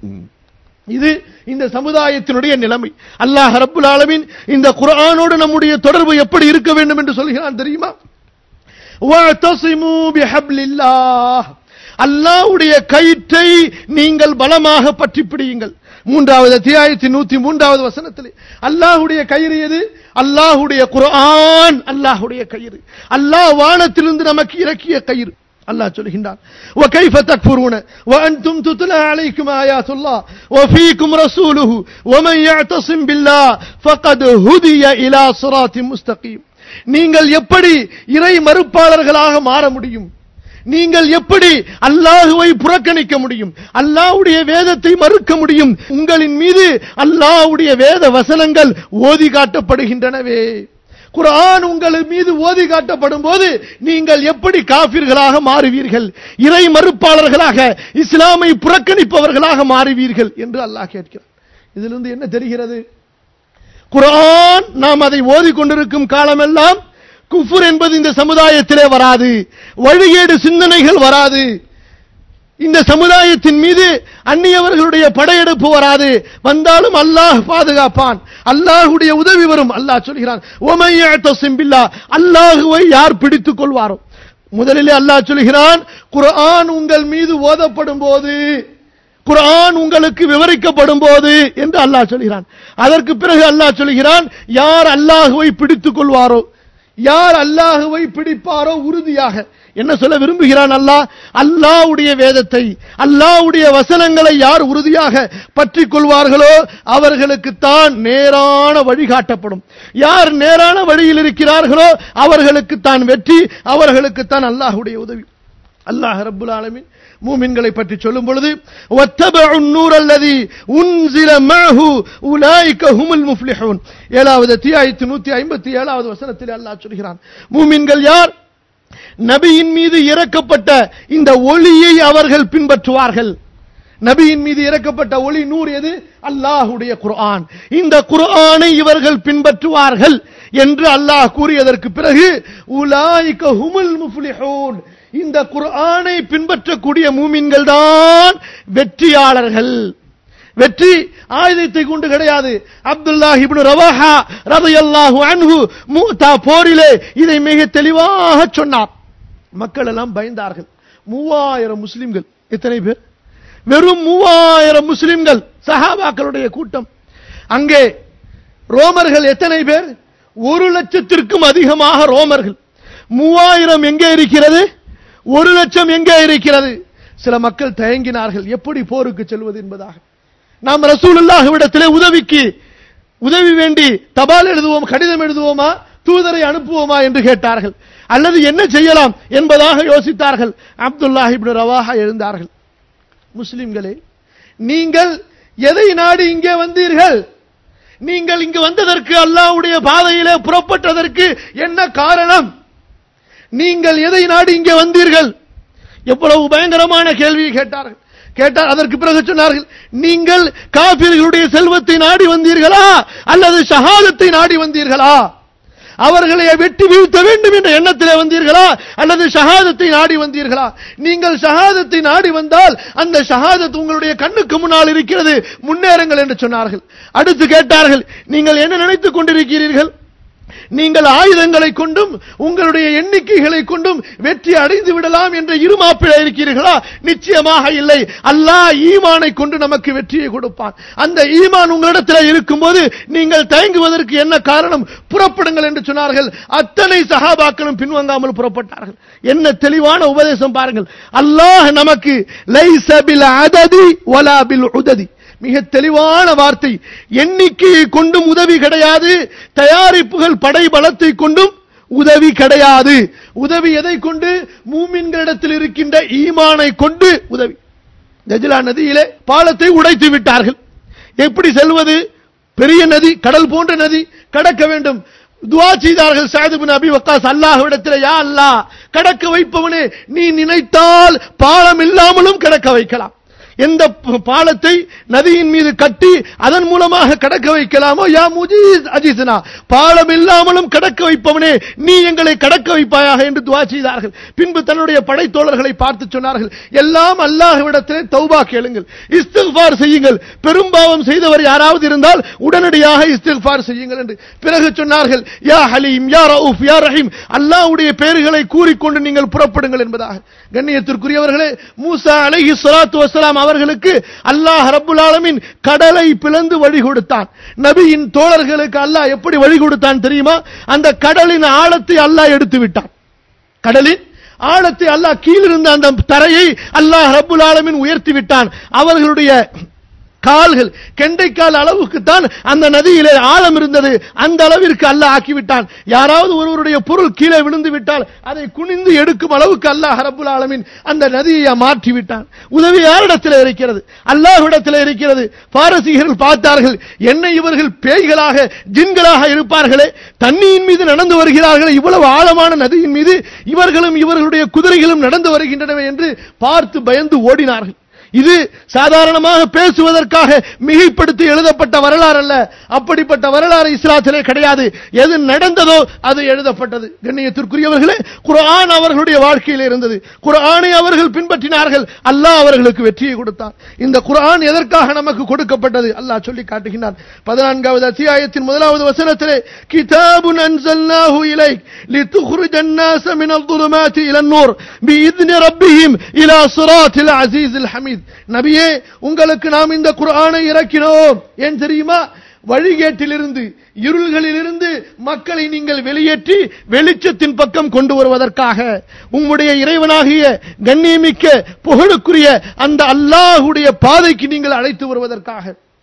இது இந்த சமுதாயத்தினுடைய நிலைமை. அல்லாஹ் ரப்புல் ஆலமீன் இந்த குர்ஆனோடு நம்முடைய தொடர்பு எப்படி இருக்க வேண்டும் என்று சொல்கிறான் தெரியுமா? வஅதஸிமு பிஹப்லில்லாஹ், அல்லாஹ்வுடைய கயிற்றை நீங்கள் பலமாக பற்றி பிடியுங்கள். மூன்றாவது அத்தியாயத்தின் நூற்றி மூன்றாவது வசனத்திலே அல்லாஹ்வுடைய கயிறு எது? அல்லாஹ்வுடைய குர்ஆன். அல்லாஹ்வுடைய கயிறு, அல்லாஹ் வானத்திலிருந்து நமக்கு இறக்கிய கயிறு. அல்லாஹ் சொல்கின்றான், وَكَيْفَ تَكْفُرُونَ وَأَنْتُمْ تُتْلَى عَلَيْكُمْ آيَاتُ اللَّهِ وَفِيكُمْ رَسُولُهُ وَمَنْ يَعْتَصِمْ بِاللَّهِ فَقَدْ هُدِيَ إِلَى صِرَاطٍ مُسْتَقِيمٍ. நீங்கள் எப்படி இறை மறுப்பாளர்களாக மாற முடியும்? நீங்கள் எப்படி அல்லாஹ்வை புறக்கணிக்க முடியும்? அல்லாஹ்வுடைய வேதத்தை மறுக்க முடியும்? உங்களின் மீது அல்லாஹ்வுடைய வேத வசனங்கள் ஓதி காட்டப்படுகின்றனவே. குர்ஆன் உங்கள் மீது ஓதி காட்டப்படும் போது நீங்கள் எப்படி காஃபிர்களாக மாறுவீர்கள், இறை மறுப்பாளர்களாக, இஸ்லாமை புறக்கணிப்பவர்களாக மாறுவீர்கள் என்று அல்லாஹ் கேட்கிறார். இதிலிருந்து என்ன தெரிகிறது? குர்ஆன் நாம் அதை ஓதிக்கொண்டிருக்கும் காலமெல்லாம் குஃபுர் என்பது இந்த சமுதாயத்திலே வராது, வழிகேடு சிந்தனைகள் வராது, இந்த சமுதாயத்தின் மீது அந்நியவர்களுடைய படையெடுப்பு வராது. வந்தாலும் அல்லாஹ் பாதுகாப்பான், அல்லாஹ்வுடைய உதவி வரும். அல்லாஹ் சொல்கிறான், ஒமை யஅ்தஸிம் பில்லாஹ், அல்லாஹ்வை யார் பிடித்துக் கொள்வாரோ. முதலிலே அல்லாஹ் சொல்கிறான், குர்ஆன் உங்கள் மீது ஓதப்படும் போது, குர்ஆன் உங்களுக்கு விவரிக்கப்படும் போது என்று அல்லாஹ் சொல்கிறான். அதற்கு பிறகு அல்லாஹ் சொல்கிறான், யார் அல்லாஹ்வை பிடித்துக் கொள்வாரோ, யார் அல்லாஹ்வை பிடிப்பாரோ உறுதியாக. என்ன சொல்ல விரும்புகிறான் அல்லாஹ்? அல்லாஹ்வுடைய வேதத்தை, அல்லாஹ்வுடைய வசனங்களை யார் உறுதியாக பற்றிக் கொள்வார்களோ அவர்களுக்கு தான் நேரான வழி காட்டப்படும். யார் நேரான வழியில் இருக்கிறார்களோ அவர்களுக்கு தான் வெற்றி, அவர்களுக்கு தான் அல்லாஹ்வுடைய உதவி. அல்லாஹ் ரப்புல் ஆலமீன் மூமின்களை பற்றி சொல்லும் பொழுது, வத்தபஉன் நூர் அல்லதி உன்ஸில மஅஹு உலாயிக ஹுமுல் முஃப்லிஹூன், ஏழாவது அத்தியாயத்து நூற்று ஐம்பத்தி ஏழாவது வசனத்தில் அல்லாஹ் சொல்கிறான், மூமின்கள் யார்? நபியின் மீது இறக்கப்பட்ட இந்த ஒளியை அவர்கள் பின்பற்றுவார்கள். நபியின் மீது இறக்கப்பட்ட ஒளி நூர் எது? அல்லாஹ்வுடைய குர்ஆன். இந்த குர்ஆனை இவர்கள் பின்பற்றுவார்கள் என்று அல்லாஹ் கூறியதற்கு பிறகு, உலாயிக ஹுமுல் முஃப்லிஹூன், இந்த குர்ஆனை பின்பற்றக்கூடிய மூமின்கள் தான் வெற்றியாளர்கள். வெற்றி ஆயுதத்தை கொண்டு கிடையாது. அப்துல்லாஹ் இப்னு ரவாஹா ரலியல்லாஹு அன்ஹு மூதா போரிலே இதை மிக தெளிவாக சொன்னார். மக்கள் எல்லாம் பயந்தார்கள். மூவாயிரம் முஸ்லிம்கள். எத்தனை பேர்? வெறும் மூவாயிரம் முஸ்லிம்கள், சஹாபாக்களுடைய கூட்டம். அங்கே ரோமர்கள் எத்தனை பேர்? ஒரு லட்சத்திற்கும் அதிகமாக ரோமர்கள். மூவாயிரம் எங்கே இருக்கிறது? ஒரு லட்சம் எங்கே இருக்கிறது? சில மக்கள் தயங்கினார்கள், எப்படி போருக்கு செல்வது என்பதாக. நாம் ரசூலுல்லாஹ்விடத்திலே உதவிக்கு உதவி வேண்டி தபால் எழுதுவோம், கடிதம் எழுதுவோமா, தூதரை அனுப்புவோமா என்று கேட்டார்கள். அல்லது என்ன செய்யலாம் என்பதாக யோசித்தார்கள். அப்துல்லாஹ் இப்னு ரவாஹா எழுந்தார்கள், முஸ்லிம்களே, நீங்கள் எதை நாடி இங்கே வந்தீர்கள்? நீங்கள் இங்கு வந்ததற்கு, அல்லாஹ்வுடைய பாதையிலே புறப்பட்டதற்கு என்ன காரணம்? நீங்கள் எதை நாடி இங்கே வந்தீர்கள்? எவ்வளவு பயங்கரமான கேள்வியை கேட்டார்கள். கேட்டார். அதற்கு பிறகு சொன்னார்கள், நீங்கள் காபிர்களுடைய செல்வத்தை நாடி வந்தீர்களா அல்லது ஷஹாதத்தை நாடி வந்தீர்களா? அவர்களை வெட்டி வீழ்த்த வேண்டும் என்ற எண்ணத்திலே வந்தீர்களா அல்லது ஷஹாதத்தை நாடி வந்தீர்களா? நீங்கள் ஷஹாதத்தை நாடி வந்தால் அந்த ஷஹாதத் உங்களுடைய கண்ணுக்கு முன்னால் இருக்கிறது, முன்னேறுங்கள் என்று சொன்னார்கள். அடுத்து கேட்டார்கள், நீங்கள் என்ன நினைத்துக் கொண்டிருக்கிறீர்கள்? நீங்கள் ஆயுதங்களை கொண்டும் உங்களுடைய எண்ணிக்கைகளை கொண்டும் வெற்றி அடைந்து விடலாம் என்ற இருமாப்பில் இருக்கிறீர்களா? நிச்சயமாக இல்லை. அல்லாஹ் ஈமானை கொண்டு நமக்கு வெற்றியை கொடுப்பான். அந்த ஈமான் உங்களிடத்தில் இருக்கும்போது நீங்கள் தயங்குவதற்கு என்ன காரணம்? புறப்படுங்கள் என்று சொன்னார்கள். அத்தனை சஹாபாக்களும் பின்வாங்காமல் புறப்பட்டார்கள். என்ன தெளிவான உபதேசம் பாருங்கள். அல்லாஹ் நமக்கு லைஸ பில் அததி வலா பில் உததி, மிக தெளிவான வார்த்தை. எண்ணிக்கையை கொண்டும் உதவி கிடையாது, தயாரிப்புகள் படை பலத்தை கொண்டும் உதவி கிடையாது. உதவி எதை கொண்டு? மூமின்களிடத்தில் இருக்கின்ற ஈமானை கொண்டு உதவி. தஜ்லா நதியிலே பாலத்தை உடைத்து விட்டார்கள். எப்படி செல்வது? பெரிய நதி, கடல் போன்ற நதி, கடக்க வேண்டும். துஆ செய்தார்கள் சஅத் இப்னு அபி வக்காஸ், அல்லாஹ்விடத்தில், யா அல்லாஹ், கடக்க வைப்பவனே, நீ நினைத்தால் பாலம் இல்லாமலும் கடக்க வைக்கலாம். எந்த பாலத்தை நதியின் மீது கட்டி அதன் மூலமாக கடக்க வைக்கலாமோ, யா முஜீஸ் அஜிஸ்னா, பாலம் இல்லாமலும் கடக்க வைப்பவனே, நீ எங்களை கடக்க வைப்பாயாக என்று துஆ செய்தார்கள். பின்பு தன்னுடைய படைத்தோழர்களை பார்த்து சொன்னார்கள், எல்லாம் அல்லாஹ்விடத்திலே தௌபா கேளுங்கள், இஸ்திக்ஃபார் செய்யுங்கள். பெரும்பாவம் செய்தவர் யாராவது இருந்தால் உடனடியாக இஸ்திக்ஃபார் செய்யுங்கள் என்று. பிறகு சொன்னார்கள், யா ஹலீம், யா ரவுஃப், யா ரஹீம், அல்லாஹ்வுடைய பெயர்களை கூறிக்கொண்டு நீங்கள் புறப்படுங்கள் என்பதாக. கண்ணியத்திற்குரியவர்களே, மூசா அலைஹி ஸலாத்து வஸலாம் அவர்களுக்கு அல்லாஹ் ரப்புல் ஆலமீன் கடலை பிளந்து வழி கொடுத்தான். நபியின் தோழர்களுக்கு அல்லாஹ் எப்படி வழி கொடுத்தான் தெரியுமா? அந்த கடலின் ஆழத்தை அல்லாஹ் எடுத்து விட்டான். கடலின் ஆழத்தை அல்லாஹ், கீழிருந்த அந்த தரையை அல்லாஹ் ரப்புல் ஆலமீன் உயர்த்தி விட்டான். அவர்களுடைய கால்கள் கெண்டைக்கால் அளவுக்கு தான் அந்த நதியிலே ஆழம் இருந்தது. அந்த அளவிற்கு அல்லாஹ் ஆக்கிவிட்டான். யாராவது ஒருவருடைய பொருள் கீழே விழுந்து விட்டால் அதை குனிந்து எடுக்கும் அளவுக்கு அல்லாஹ் ரப்புல் ஆலமீன் அந்த நதியை மாற்றி விட்டான். உதவி யாரிடத்தில் இருக்கிறது? அல்லாஹ்விடத்தில் இருக்கிறது. பாரசீகர்கள் பார்த்தார்கள், என்ன இவர்கள் பேய்களாக ஜின்களாக இருப்பார்களே, தண்ணியின் மீது நடந்து வருகிறார்கள், இவ்வளவு ஆழமான நதியின் மீது இவர்களும் இவர்களுடைய குதிரைகளும் நடந்து வருகின்றன என்று பார்த்து பயந்து ஓடினார்கள். இது சாதாரணமாக பேசுவதற்காக மிகைப்படுத்தி எழுதப்பட்ட வரலாறு அல்ல. அப்படிப்பட்ட வரலாறு இஸ்லாத்திலே கிடையாது. எது நடந்ததோ அது எழுதப்பட்டது. கண்ணியத்திற்குரியவர்களே, குர்ஆன் அவர்களுடைய வாழ்க்கையில் இருந்தது. குர்ஆனை அவர்கள் பின்பற்றினார்கள். அல்லாஹ் அவர்களுக்கு வெற்றியை கொடுத்தார். இந்த குர்ஆன் எதற்காக நமக்கு கொடுக்கப்பட்டது? அல்லாஹ் சொல்லி காட்டுகிறார். பதினான்காவது அத்தியாயத்தின் முதலாவது வசனத்திலே, கிதாபுன் அன்ஸல்னாஹு இலைக் லிதுக்ரிஜன் நாஸ மினல் ظுலுமாத்தி இலன் நூர் பிஇذن ரப்பிஹிம் இலா ஸிராத்தில் அஸீஸில் ஹமீத். நபியே, உங்களுக்கு நாம் இந்த குர்ஆனை இறக்கினோம். ஏன் தெரியுமா? வழிகேட்டிலிருந்து, இருள்களிலிருந்து மக்களை நீங்கள் வெளியேற்றி வெளிச்சத்தின் பக்கம் கொண்டு வருவதற்காக, உம்முடைய இறைவனாகிய கண்ணியமிக்க புகழுக்குரிய அந்த அல்லாஹ்வுடைய பாதைக்கு நீங்கள் அழைத்து வருவதற்காக.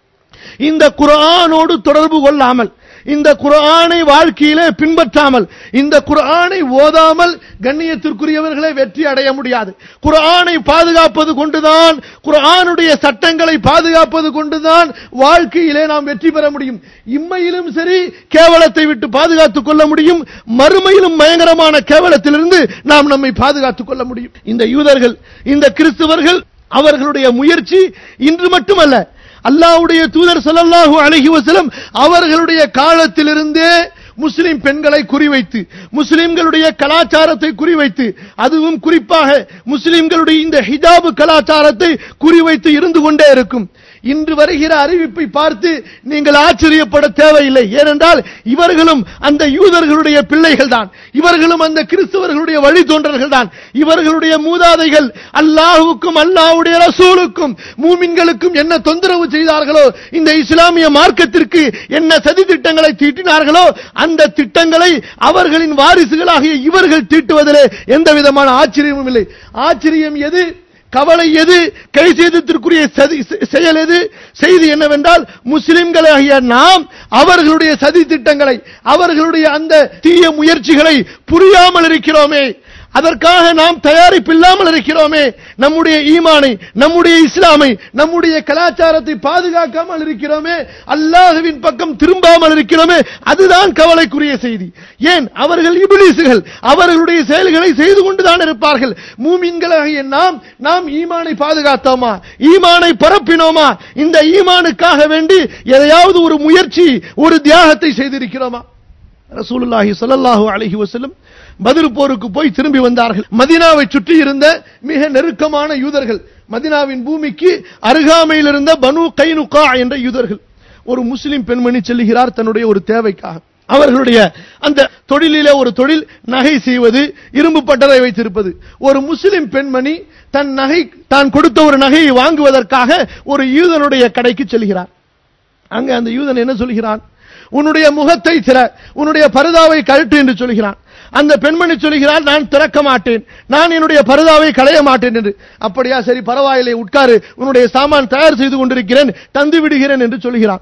இந்த குர்ஆனோடு தொடர்பு கொள்ளாமல், இந்த குர்ஆனை வாழ்க்கையிலே பின்பற்றாமல், இந்த குர்ஆனை ஓதாமல் கண்ணியத்திற்குரியவர்களை வெற்றி அடைய முடியாது. குர்ஆனை பாதுகாப்பது கொண்டுதான், குர்ஆனுடைய சட்டங்களை பாதுகாப்பது கொண்டுதான் வாழ்க்கையிலே நாம் வெற்றி பெற முடியும். இம்மையிலும் சரி கேவலத்தை விட்டு பாதுகாத்துக் கொள்ள முடியும், மறுமையிலும் பயங்கரமான கேவலத்திலிருந்து நாம் நம்மை பாதுகாத்துக் கொள்ள முடியும். இந்த யூதர்கள், இந்த கிறிஸ்தவர்கள், அவர்களுடைய முயற்சி இன்று மட்டுமல்ல, அல்லாஹ்வுடைய தூதர் ஸல்லல்லாஹு அலைஹி வஸல்லம் அவர்களுடைய காலத்திலிருந்தே முஸ்லிம் பெண்களை குறிவைத்து, முஸ்லிம்களுடைய கலாச்சாரத்தை குறிவைத்து, அதுவும் குறிப்பாக முஸ்லிம்களுடைய இந்த ஹிஜாப் கலாச்சாரத்தை குறிவைத்து இருந்து கொண்டே இருக்கும். இன்று வருகிற அறிவிப்பை பார்த்து நீங்கள் ஆச்சரியப்பட தேவையில்லை. ஏனென்றால் இவர்களும் அந்த யூதர்களுடைய பிள்ளைகள் தான், இவர்களும் அந்த கிறிஸ்தவர்களுடைய வழித்தோன்றல்கள் தான். இவர்களுடைய மூதாதைகள் அல்லாஹ்வுக்கும் அல்லாஹ்வுடைய ரசூலுக்கும் மூமின்களுக்கும் என்ன தொந்தரவு செய்தார்களோ, இந்த இஸ்லாமிய மார்க்கத்திற்கு என்ன சதி திட்டங்களை தீட்டினார்களோ, அந்த திட்டங்களை அவர்களின் வாரிசுகளாகிய இவர்கள் தீட்டுவதிலே எந்த விதமான ஆச்சரியமும் இல்லை. ஆச்சரியம் எது, கவலை எது, கை சேதத்திற்குரிய செயல் எது? செய்தி என்னவென்றால், முஸ்லிம்களாகிய நாம் அவர்களுடைய சதி திட்டங்களை, அவர்களுடைய அந்த தீய முயற்சிகளை புரியாமல் இருக்கிறோமே, அதற்காக நாம் தயாரிப்பில்லாமல் இருக்கிறோமே, நம்முடைய ஈமானை, நம்முடைய இஸ்லாமை, நம்முடைய கலாச்சாரத்தை பாதுகாக்காமல் இருக்கிறோமே, அல்லாஹ்வின் பக்கம் திரும்பாமல் இருக்கிறோமே, அதுதான் கவலைக்குரிய செய்தி. ஏன்? அவர்கள் இப்லீசுகள், அவர்களுடைய செயல்களை செய்து கொண்டுதான் இருப்பார்கள். மூமின்களாகிய நாம் நாம் ஈமானை பாதுகாத்தோமா, ஈமானை பரப்பினோமா, இந்த ஈமானுக்காக வேண்டி எதையாவது ஒரு முயற்சி, ஒரு தியாகத்தை செய்திருக்கிறோமா? ரசூலுல்லாஹி ஸல்லல்லாஹு அலைஹி வஸல்லம் பத்ர் போருக்கு போய் திரும்பி வந்தார்கள். மதீனாவை சுற்றி இருந்த மிக நெருக்கமான யூதர்கள், மதீனாவின் பூமிக்கு அருகாமையில் இருந்த பனு கைனுகா என்ற யூதர்கள், ஒரு முஸ்லிம் பெண்மணி செல்லுகிறார் தன்னுடைய ஒரு தேவைக்காக. அவர்களுடைய அந்த தொழிலிலே ஒரு தொழில் நகை செய்வது, இரும்பு பட்டறை வைத்திருப்பது. ஒரு முஸ்லிம் பெண்மணி தன் நகை, தான் கொடுத்த ஒரு நகையை வாங்குவதற்காக ஒரு யூதனுடைய கடைக்கு செல்கிறார். அங்க அந்த யூதன் என்ன சொல்கிறான்? உன்னுடைய முகத்தை திற, உன்னுடைய பர்தாவை கழட்டு என்று சொல்கிறான். அந்த பெண்மணி சொல்கிறார், நான் திறக்க மாட்டேன், நான் என்னுடைய பர்தாவை களைய மாட்டேன் என்று. அப்படியா, சரி பரவாயில்லை, உட்காரு, உன்னுடைய சாமான் தயார் செய்து கொண்டிருக்கிறேன், தந்து விடுகிறேன் என்று சொல்கிறான்.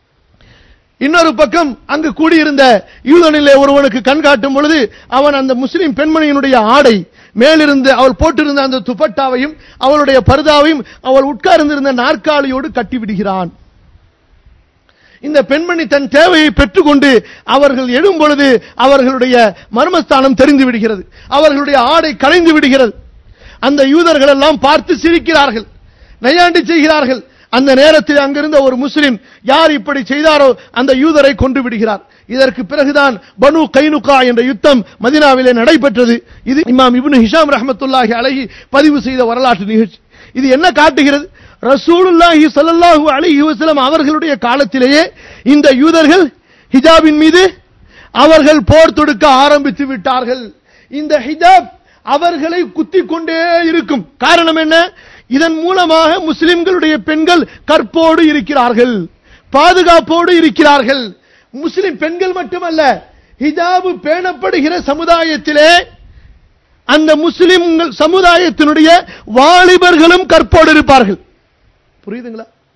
இன்னொரு பக்கம் அங்கு கூடியிருந்த யூதனிலே ஒருவனுக்கு கண் காட்டும் பொழுது அவன் அந்த முஸ்லிம் பெண்மணியினுடைய ஆடை, மேலிருந்து அவள் போட்டிருந்த அந்த துப்பட்டாவையும் அவளுடைய பர்தாவையும் அவள் உட்கார்ந்திருந்த நாற்காலியோடு கட்டி விடுகிறான். இந்த பெண்மணி தன் தேவையை பெற்றுக்கொண்டு அவர்கள் எழும் பொழுது அவர்களுடைய மர்மஸ்தானம் தெரிந்து விடுகிறது, அவர்களுடைய ஆடை கலைந்து விடுகிறது. அந்த யூதர்கள் எல்லாம் பார்த்து சிரிக்கிறார்கள், நையாண்டி செய்கிறார்கள். அந்த நேரத்தில் அங்கிருந்த ஒரு முஸ்லிம் யார் இப்படி செய்தாரோ அந்த யூதரை கொண்டு விடுகிறார். இதற்கு பிறகுதான் பனு கைனுகா என்ற யுத்தம் மதீனாவிலே நடைபெற்றது. இது இமாம் இப்னு ஹிஷாம் ரஹ்மத்துல்லாஹி அலைஹி பதிவு செய்த வரலாற்று நிகழ்ச்சி. இது என்ன காட்டுகிறது? ரசூலுல்லாஹி ஸல்லல்லாஹு அலைஹி வஸல்லம் அவர்களுடைய காலத்திலேயே இந்த யூதர்கள் ஹிஜாபின் மீது அவர்கள் போர் தொடுக்க ஆரம்பித்து விட்டார்கள். இந்த ஹிஜாப் அவர்களை குத்திக் கொண்டே இருக்கும். காரணம் என்ன? இதன் மூலமாக முஸ்லிம்களுடைய பெண்கள் கற்போடு இருக்கிறார்கள், பாதுகாப்போடு இருக்கிறார்கள். முஸ்லிம் பெண்கள் மட்டுமல்ல, ஹிஜாபு பேணப்படுகிற சமுதாயத்திலே அந்த முஸ்லிம் சமுதாயத்தினுடைய வாலிபர்களும் கற்போடு இருப்பார்கள். புரியுதுங்களா?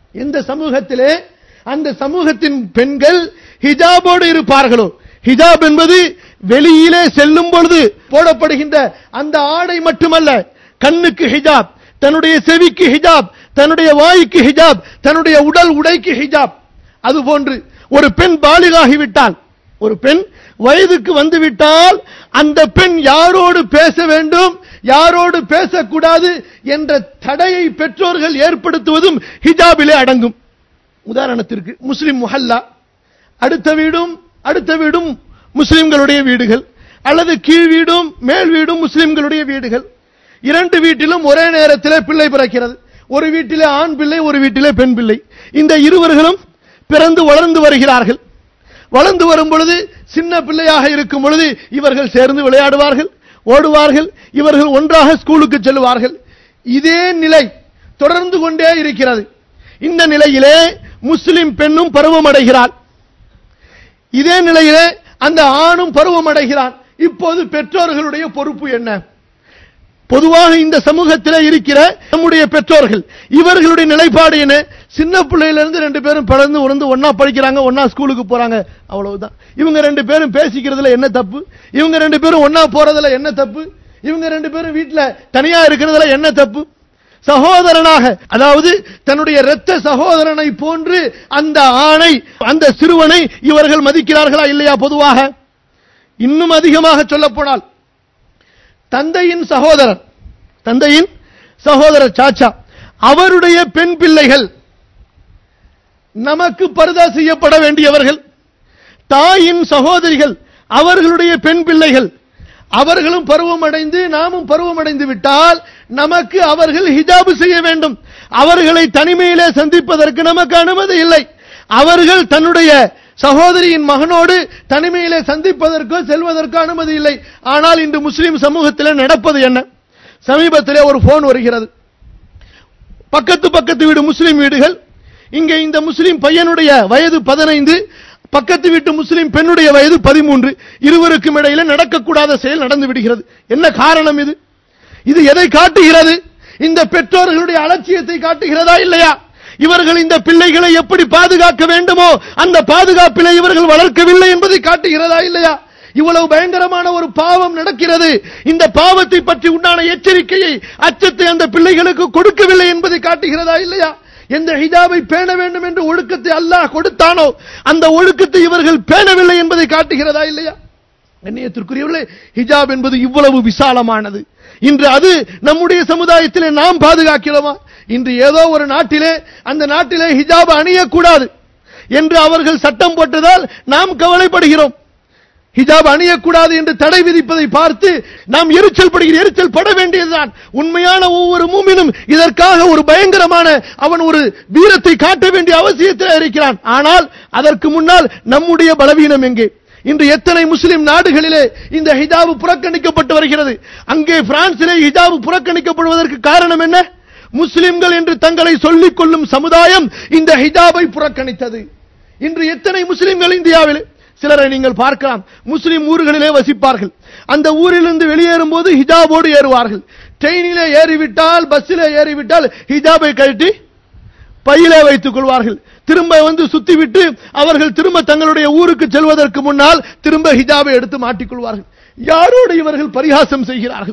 எந்த சமூகத்திலே அந்த சமூகத்தின் பெண்கள் ஹிஜாபோடு இருப்பார்களோ, ஹிஜாப் என்பது வெளியிலே செல்லும் பொழுது போடப்படுகின்ற அந்த ஆடை மட்டுமல்ல, கண்ணுக்கு ஹிஜாப், தன்னுடைய செவிக்கு ஹிஜாப், தன்னுடைய வாய்க்கு ஹிஜாப், தன்னுடைய உடல் உடைக்கு ஹிஜாப். அதுபோன்று ஒரு பெண் பாலிகாகிவிட்டால், ஒரு பெண் வயதுக்கு வந்துவிட்டால் அந்த பெண் யாரோடு பேச வேண்டும், யாரோடு பேசக்கூடாது என்ற தடையை பெற்றோர்கள் ஏற்படுத்துவதும் ஹிஜாபிலே அடங்கும். உதாரணத்திற்கு முஸ்லிம் முஹல்லா, அடுத்த வீடும் அடுத்த வீடும் முஸ்லிம்களுடைய வீடுகள், அல்லது கீழ் வீடும் மேல் வீடும் முஸ்லிம்களுடைய வீடுகள். இரண்டு வீட்டிலும் ஒரே நேரத்தில் பிள்ளை பிறக்கிறது. ஒரு வீட்டிலே ஆண் பிள்ளை, ஒரு வீட்டிலே பெண் பிள்ளை. இந்த இருவர்களும் பிறந்து வளர்ந்து வருகிறார்கள். வளர்ந்து வரும் பொழுது சின்ன பிள்ளையாக இருக்கும் பொழுது இவர்கள் சேர்ந்து விளையாடுவார்கள், ஓடுவார்கள், இவர்கள் ஒன்றாக ஸ்கூலுக்கு செல்வார்கள். இதே நிலை தொடர்ந்து கொண்டே இருக்கிறது. இந்த நிலையிலே முஸ்லிம் பெண்ணும் பருவம் அடைகிறாள். இதே நிலையிலே அந்த ஆணும் பருவம் அடைகிறான். இப்போது பெற்றோர்களுடைய பொறுப்பு என்ன? பொதுவாக இந்த சமூகத்தில் இருக்கிற நம்முடைய பெற்றோர்கள் இவர்களுடைய நிலைப்பாடு என்ன? சின்ன பிள்ளையிலிருந்து ரெண்டு பேரும் பழந்து உணர்ந்து ஒன்னா படிக்கிறாங்க, ஒன்னா ஸ்கூலுக்கு போறாங்க, அவ்வளவுதான். இவங்க ரெண்டு பேரும் பேசிக்கிறதுல என்ன தப்பு? இவங்க ரெண்டு பேரும் ஒன்னா போறதுல என்ன தப்பு? இவங்க ரெண்டு பேரும் வீட்டுல தனியா இருக்கிறதுல என்ன தப்பு? சகோதரனாக, அதாவது தன்னுடைய இரத்த சகோதரனை போன்று அந்த ஆணை, அந்த சிறுவனை இவர்கள் மதிக்கிறார்களா இல்லையா? பொதுவாக இன்னும் அதிகமாக சொல்ல போனால் தந்தையின் சகோதரர், தந்தையின் சகோதரர் சாச்சா, அவருடைய பெண் பிள்ளைகள் நமக்கு பர்தா செய்யப்பட வேண்டியவர்கள். தாயின் சகோதரிகள் அவர்களுடைய பெண் பிள்ளைகள், அவர்களும் பருவம் அடைந்து நாமும் பருவம் அடைந்து விட்டால் நமக்கு அவர்கள் ஹிஜாபு செய்ய வேண்டும். அவர்களை தனிமையிலே சந்திப்பதற்கு நமக்கு அனுமதி இல்லை. அவர்கள் தன்னுடைய சகோதரியின் மகனோடு தனிமையிலே சந்திப்பதற்கோ செல்வதற்கோ அனுமதி இல்லை. ஆனால் இன்று முஸ்லிம் சமூகத்தில் நடப்பது என்ன? சமீபத்திலே ஒரு போன் வருகிறது. பக்கத்து பக்கத்து வீடு முஸ்லிம் வீடுகள். இங்கே இந்த முஸ்லிம் பையனுடைய வயது பதினைந்து, பக்கத்து வீட்டு முஸ்லிம் பெண்ணுடைய வயது பதிமூன்று. இருவருக்கும் இடையில நடக்கக்கூடாத செயல் நடந்து விடுகிறது. என்ன காரணம் இது? இது எதை காட்டுகிறது? இந்த பெற்றோர்களுடைய அலட்சியத்தை காட்டுகிறதா இல்லையா? இவர்கள் இந்த பிள்ளைகளை எப்படி பாதுகாக்க வேண்டுமோ அந்த பாதுகாப்பிலே இவர்கள் வளர்க்கவில்லை என்பதை காட்டுகிறதா இல்லையா? இவ்வளவு பயங்கரமான ஒரு பாவம் நடக்கிறது. இந்த பாவத்தை பற்றி உண்டான எச்சரிக்கையை, அச்சத்தை அந்த பிள்ளைகளுக்கு கொடுக்கவில்லை என்பதை காட்டுகிறதா இல்லையா? எந்த ஹிஜாபை பேண வேண்டும் என்று ஒழுக்கத்தை அல்லாஹ் கொடுத்தானோ அந்த ஒழுக்கத்தை இவர்கள் பேணவில்லை என்பதை காட்டுகிறதா இல்லையா? கண்ணியத்திற்குரியவர்களே, ஹிஜாப் என்பது இவ்வளவு விசாலமானது. இன்று அது நம்முடைய சமுதாயத்திலே நாம் பாதுகாக்கிறோமா? இன்று ஏதோ ஒரு நாட்டிலே, அந்த நாட்டிலே ஹிஜாப் அணியக்கூடாது என்று அவர்கள் சட்டம் போட்டதால் நாம் கவலைப்படுகிறோம். ஹிஜாப் அணியக்கூடாது என்று தடை விதிப்பதை பார்த்து நாம் எரிச்சல் படுகிறோம். எரிச்சல் பட வேண்டியதுதான். உண்மையான ஒவ்வொரு மூமினும் இதற்காக ஒரு பயங்கரமான அவன் ஒரு வீரத்தை காட்ட வேண்டிய அவசியத்தில் இருக்கிறான். ஆனால் அதற்கு முன்னால் நம்முடைய பலவீனம் எங்கே? இன்று எத்தனை முஸ்லிம் நாடுகளிலே இந்த ஹிஜாபு புறக்கணிக்கப்பட்டு வருகிறது. அங்கே பிரான்சிலே ஹிஜாபு புறக்கணிக்கப்படுவதற்கு காரணம் என்ன? முஸ்லிம்கள் என்று தங்களை சொல்லிக் கொள்ளும் சமுதாயம் இந்த ஹிஜாபை புறக்கணித்தது. இன்று எத்தனை முஸ்லிம்கள் இந்தியாவில், சிலரை நீங்கள் பார்க்கலாம், முஸ்லிம் ஊர்களிலே வசிப்பார்கள். அந்த ஊரிலிருந்து வெளியேறும் போது ஹிஜாபோடு ஏறுவார்கள். ட்ரெயினிலே ஏறிவிட்டால், பஸ்ஸிலே ஏறிவிட்டால் ஹிஜாபை கழட்டி பையிலே வைத்துக் கொள்வார்கள். திரும்ப வந்து சுத்திவிட்டு அவர்கள் திரும்ப தங்களுடைய ஊருக்கு செல்வதற்கு முன்னால் திரும்ப ஹிஜாபை எடுத்து மாட்டிக்கொள்வார்கள். யாரோடு இவர்கள் பரிகாசம் செய்கிறார்கள்?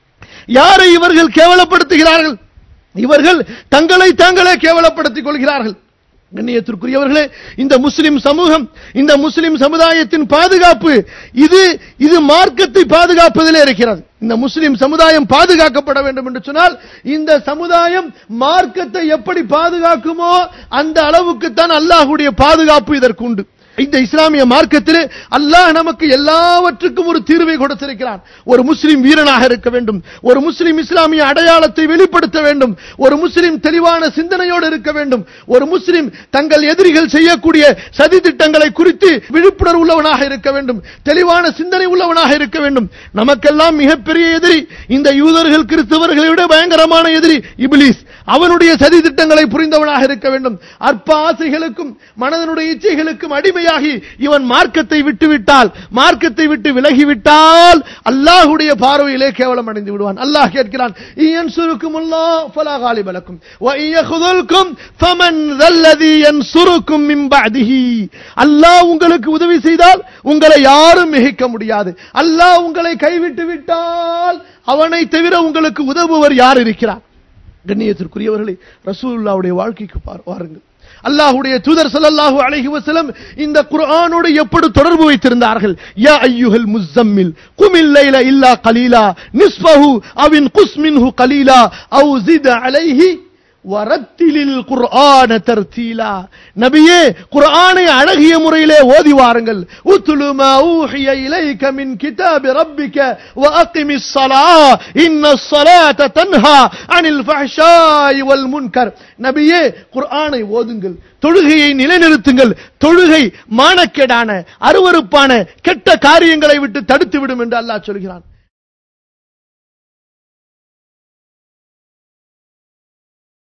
யாரை இவர்கள் கேவலப்படுத்துகிறார்கள்? இவர்கள் தங்களை தாங்களே கேவலப்படுத்திக் கொள்கிறார்கள். கண்ணியத்திற்குரியவர்களே, இந்த முஸ்லிம் சமூகம், இந்த முஸ்லிம் சமுதாயத்தின் பாதுகாப்பு இது இது மார்க்கத்தை பாதுகாப்பதிலே இருக்கிறது. இந்த முஸ்லிம் சமுதாயம் பாதுகாக்கப்பட வேண்டும் என்று சொன்னால் இந்த சமுதாயம் மார்க்கத்தை எப்படி பாதுகாக்குமோ அந்த அளவுக்கு தான் அல்லாஹ்வுடைய பாதுகாப்பு இதற்கு உண்டு. இந்த இஸ்லாமிய மார்க்கத்திலே அல்லாஹ் நமக்கு எல்லாவற்றுக்கும் ஒரு தீர்வை கொடுத்திருக்கிறான். ஒரு முஸ்லிம் வீரனாக இருக்க வேண்டும், ஒரு முஸ்லிம் இஸ்லாமிய அடையாளத்தை வெளிப்படுத்த வேண்டும், ஒரு முஸ்லிம் தெளிவான சிந்தனையோடு இருக்க வேண்டும், ஒரு முஸ்லிம் தங்கள் எதிரிகள் செய்யக்கூடிய சதி திட்டங்களை குறித்து விழிப்புணர்வு உள்ளவனாக இருக்க வேண்டும், தெளிவான சிந்தனை உள்ளவனாக இருக்க வேண்டும். நமக்கெல்லாம் மிகப்பெரிய எதிரி இந்த யூதர்கள், கிறிஸ்தவர்களை விட பயங்கரமான எதிரி இப்லீஸ். அவனுடைய சதி திட்டங்களை புரிந்தவனாக இருக்க வேண்டும். அற்ப ஆசைகளுக்கும் மனதனுடைய இச்சைகளுக்கும் அடிமையாகி இவன் மார்க்கத்தை விட்டுவிட்டால், மார்க்கத்தை விட்டு விலகிவிட்டால் அல்லாஹ்வுடைய பார்வையிலே கேவலம் அடைந்து விடுவான். அல்லாஹ் கேட்கிறான், இயன்சுருக்குமுல்லாஹ் ஃபலா காலிப லக்கும் வ இயகுதுல்கும் ஃபமன் தல்லதி யன்சுருக்கும் மின் பஅதிஹி. அல்லாஹ் உங்களுக்கு உதவி செய்தால் உங்களை யாரும் மிகைக்க முடியாது. அல்லாஹ் உங்களை கைவிட்டு விட்டால் அவனை தவிர உங்களுக்கு உதவுவர் யார் இருக்கிறார்? கண்ணியத்திற்குரியவர்களே, ரசூலுல்லாஹ்வுடைய வாழ்க்கைக்கு பாருங்கள். அல்லாஹ்வுடைய தூதர் ஸல்லல்லாஹு அலைஹி வஸல்லம் இந்த குர்ஆனோடு எப்படி தொடர்பு வைத்திருந்தார்கள்? யா அய்யுஹல் முஸம்மில் குமில் லைல இல்லா கலீலா நிஸ்ஃபஹு அவ் இன்குஸ் மின்ஹு கலீலா அவ் ஸித் அலைஹி வரத்திலில் குர்ஆன தர்தீலா. நபியே, குர்ஆனை அழகிய முறையிலே ஓதி வாருங்கள். உத்லு மா ஊஹிய இலைக மின் கிதாபி ரப்பிக வ அகிமிஸ் ஸலாஹ் இன்னஸ் ஸலாத தன்ஹா அனில் ஃபஹ்ஷாய் வல் முன்கர். நபியே, குர்ஆனை ஓதுங்கள், தொழுகையை நிலைநிறுத்துங்கள். தொழுகை மானக்கேடான அருவருப்பான கெட்ட காரியங்களை விட்டு தடுத்து விடும் என்று அல்லாஹ் சொல்கிறான்.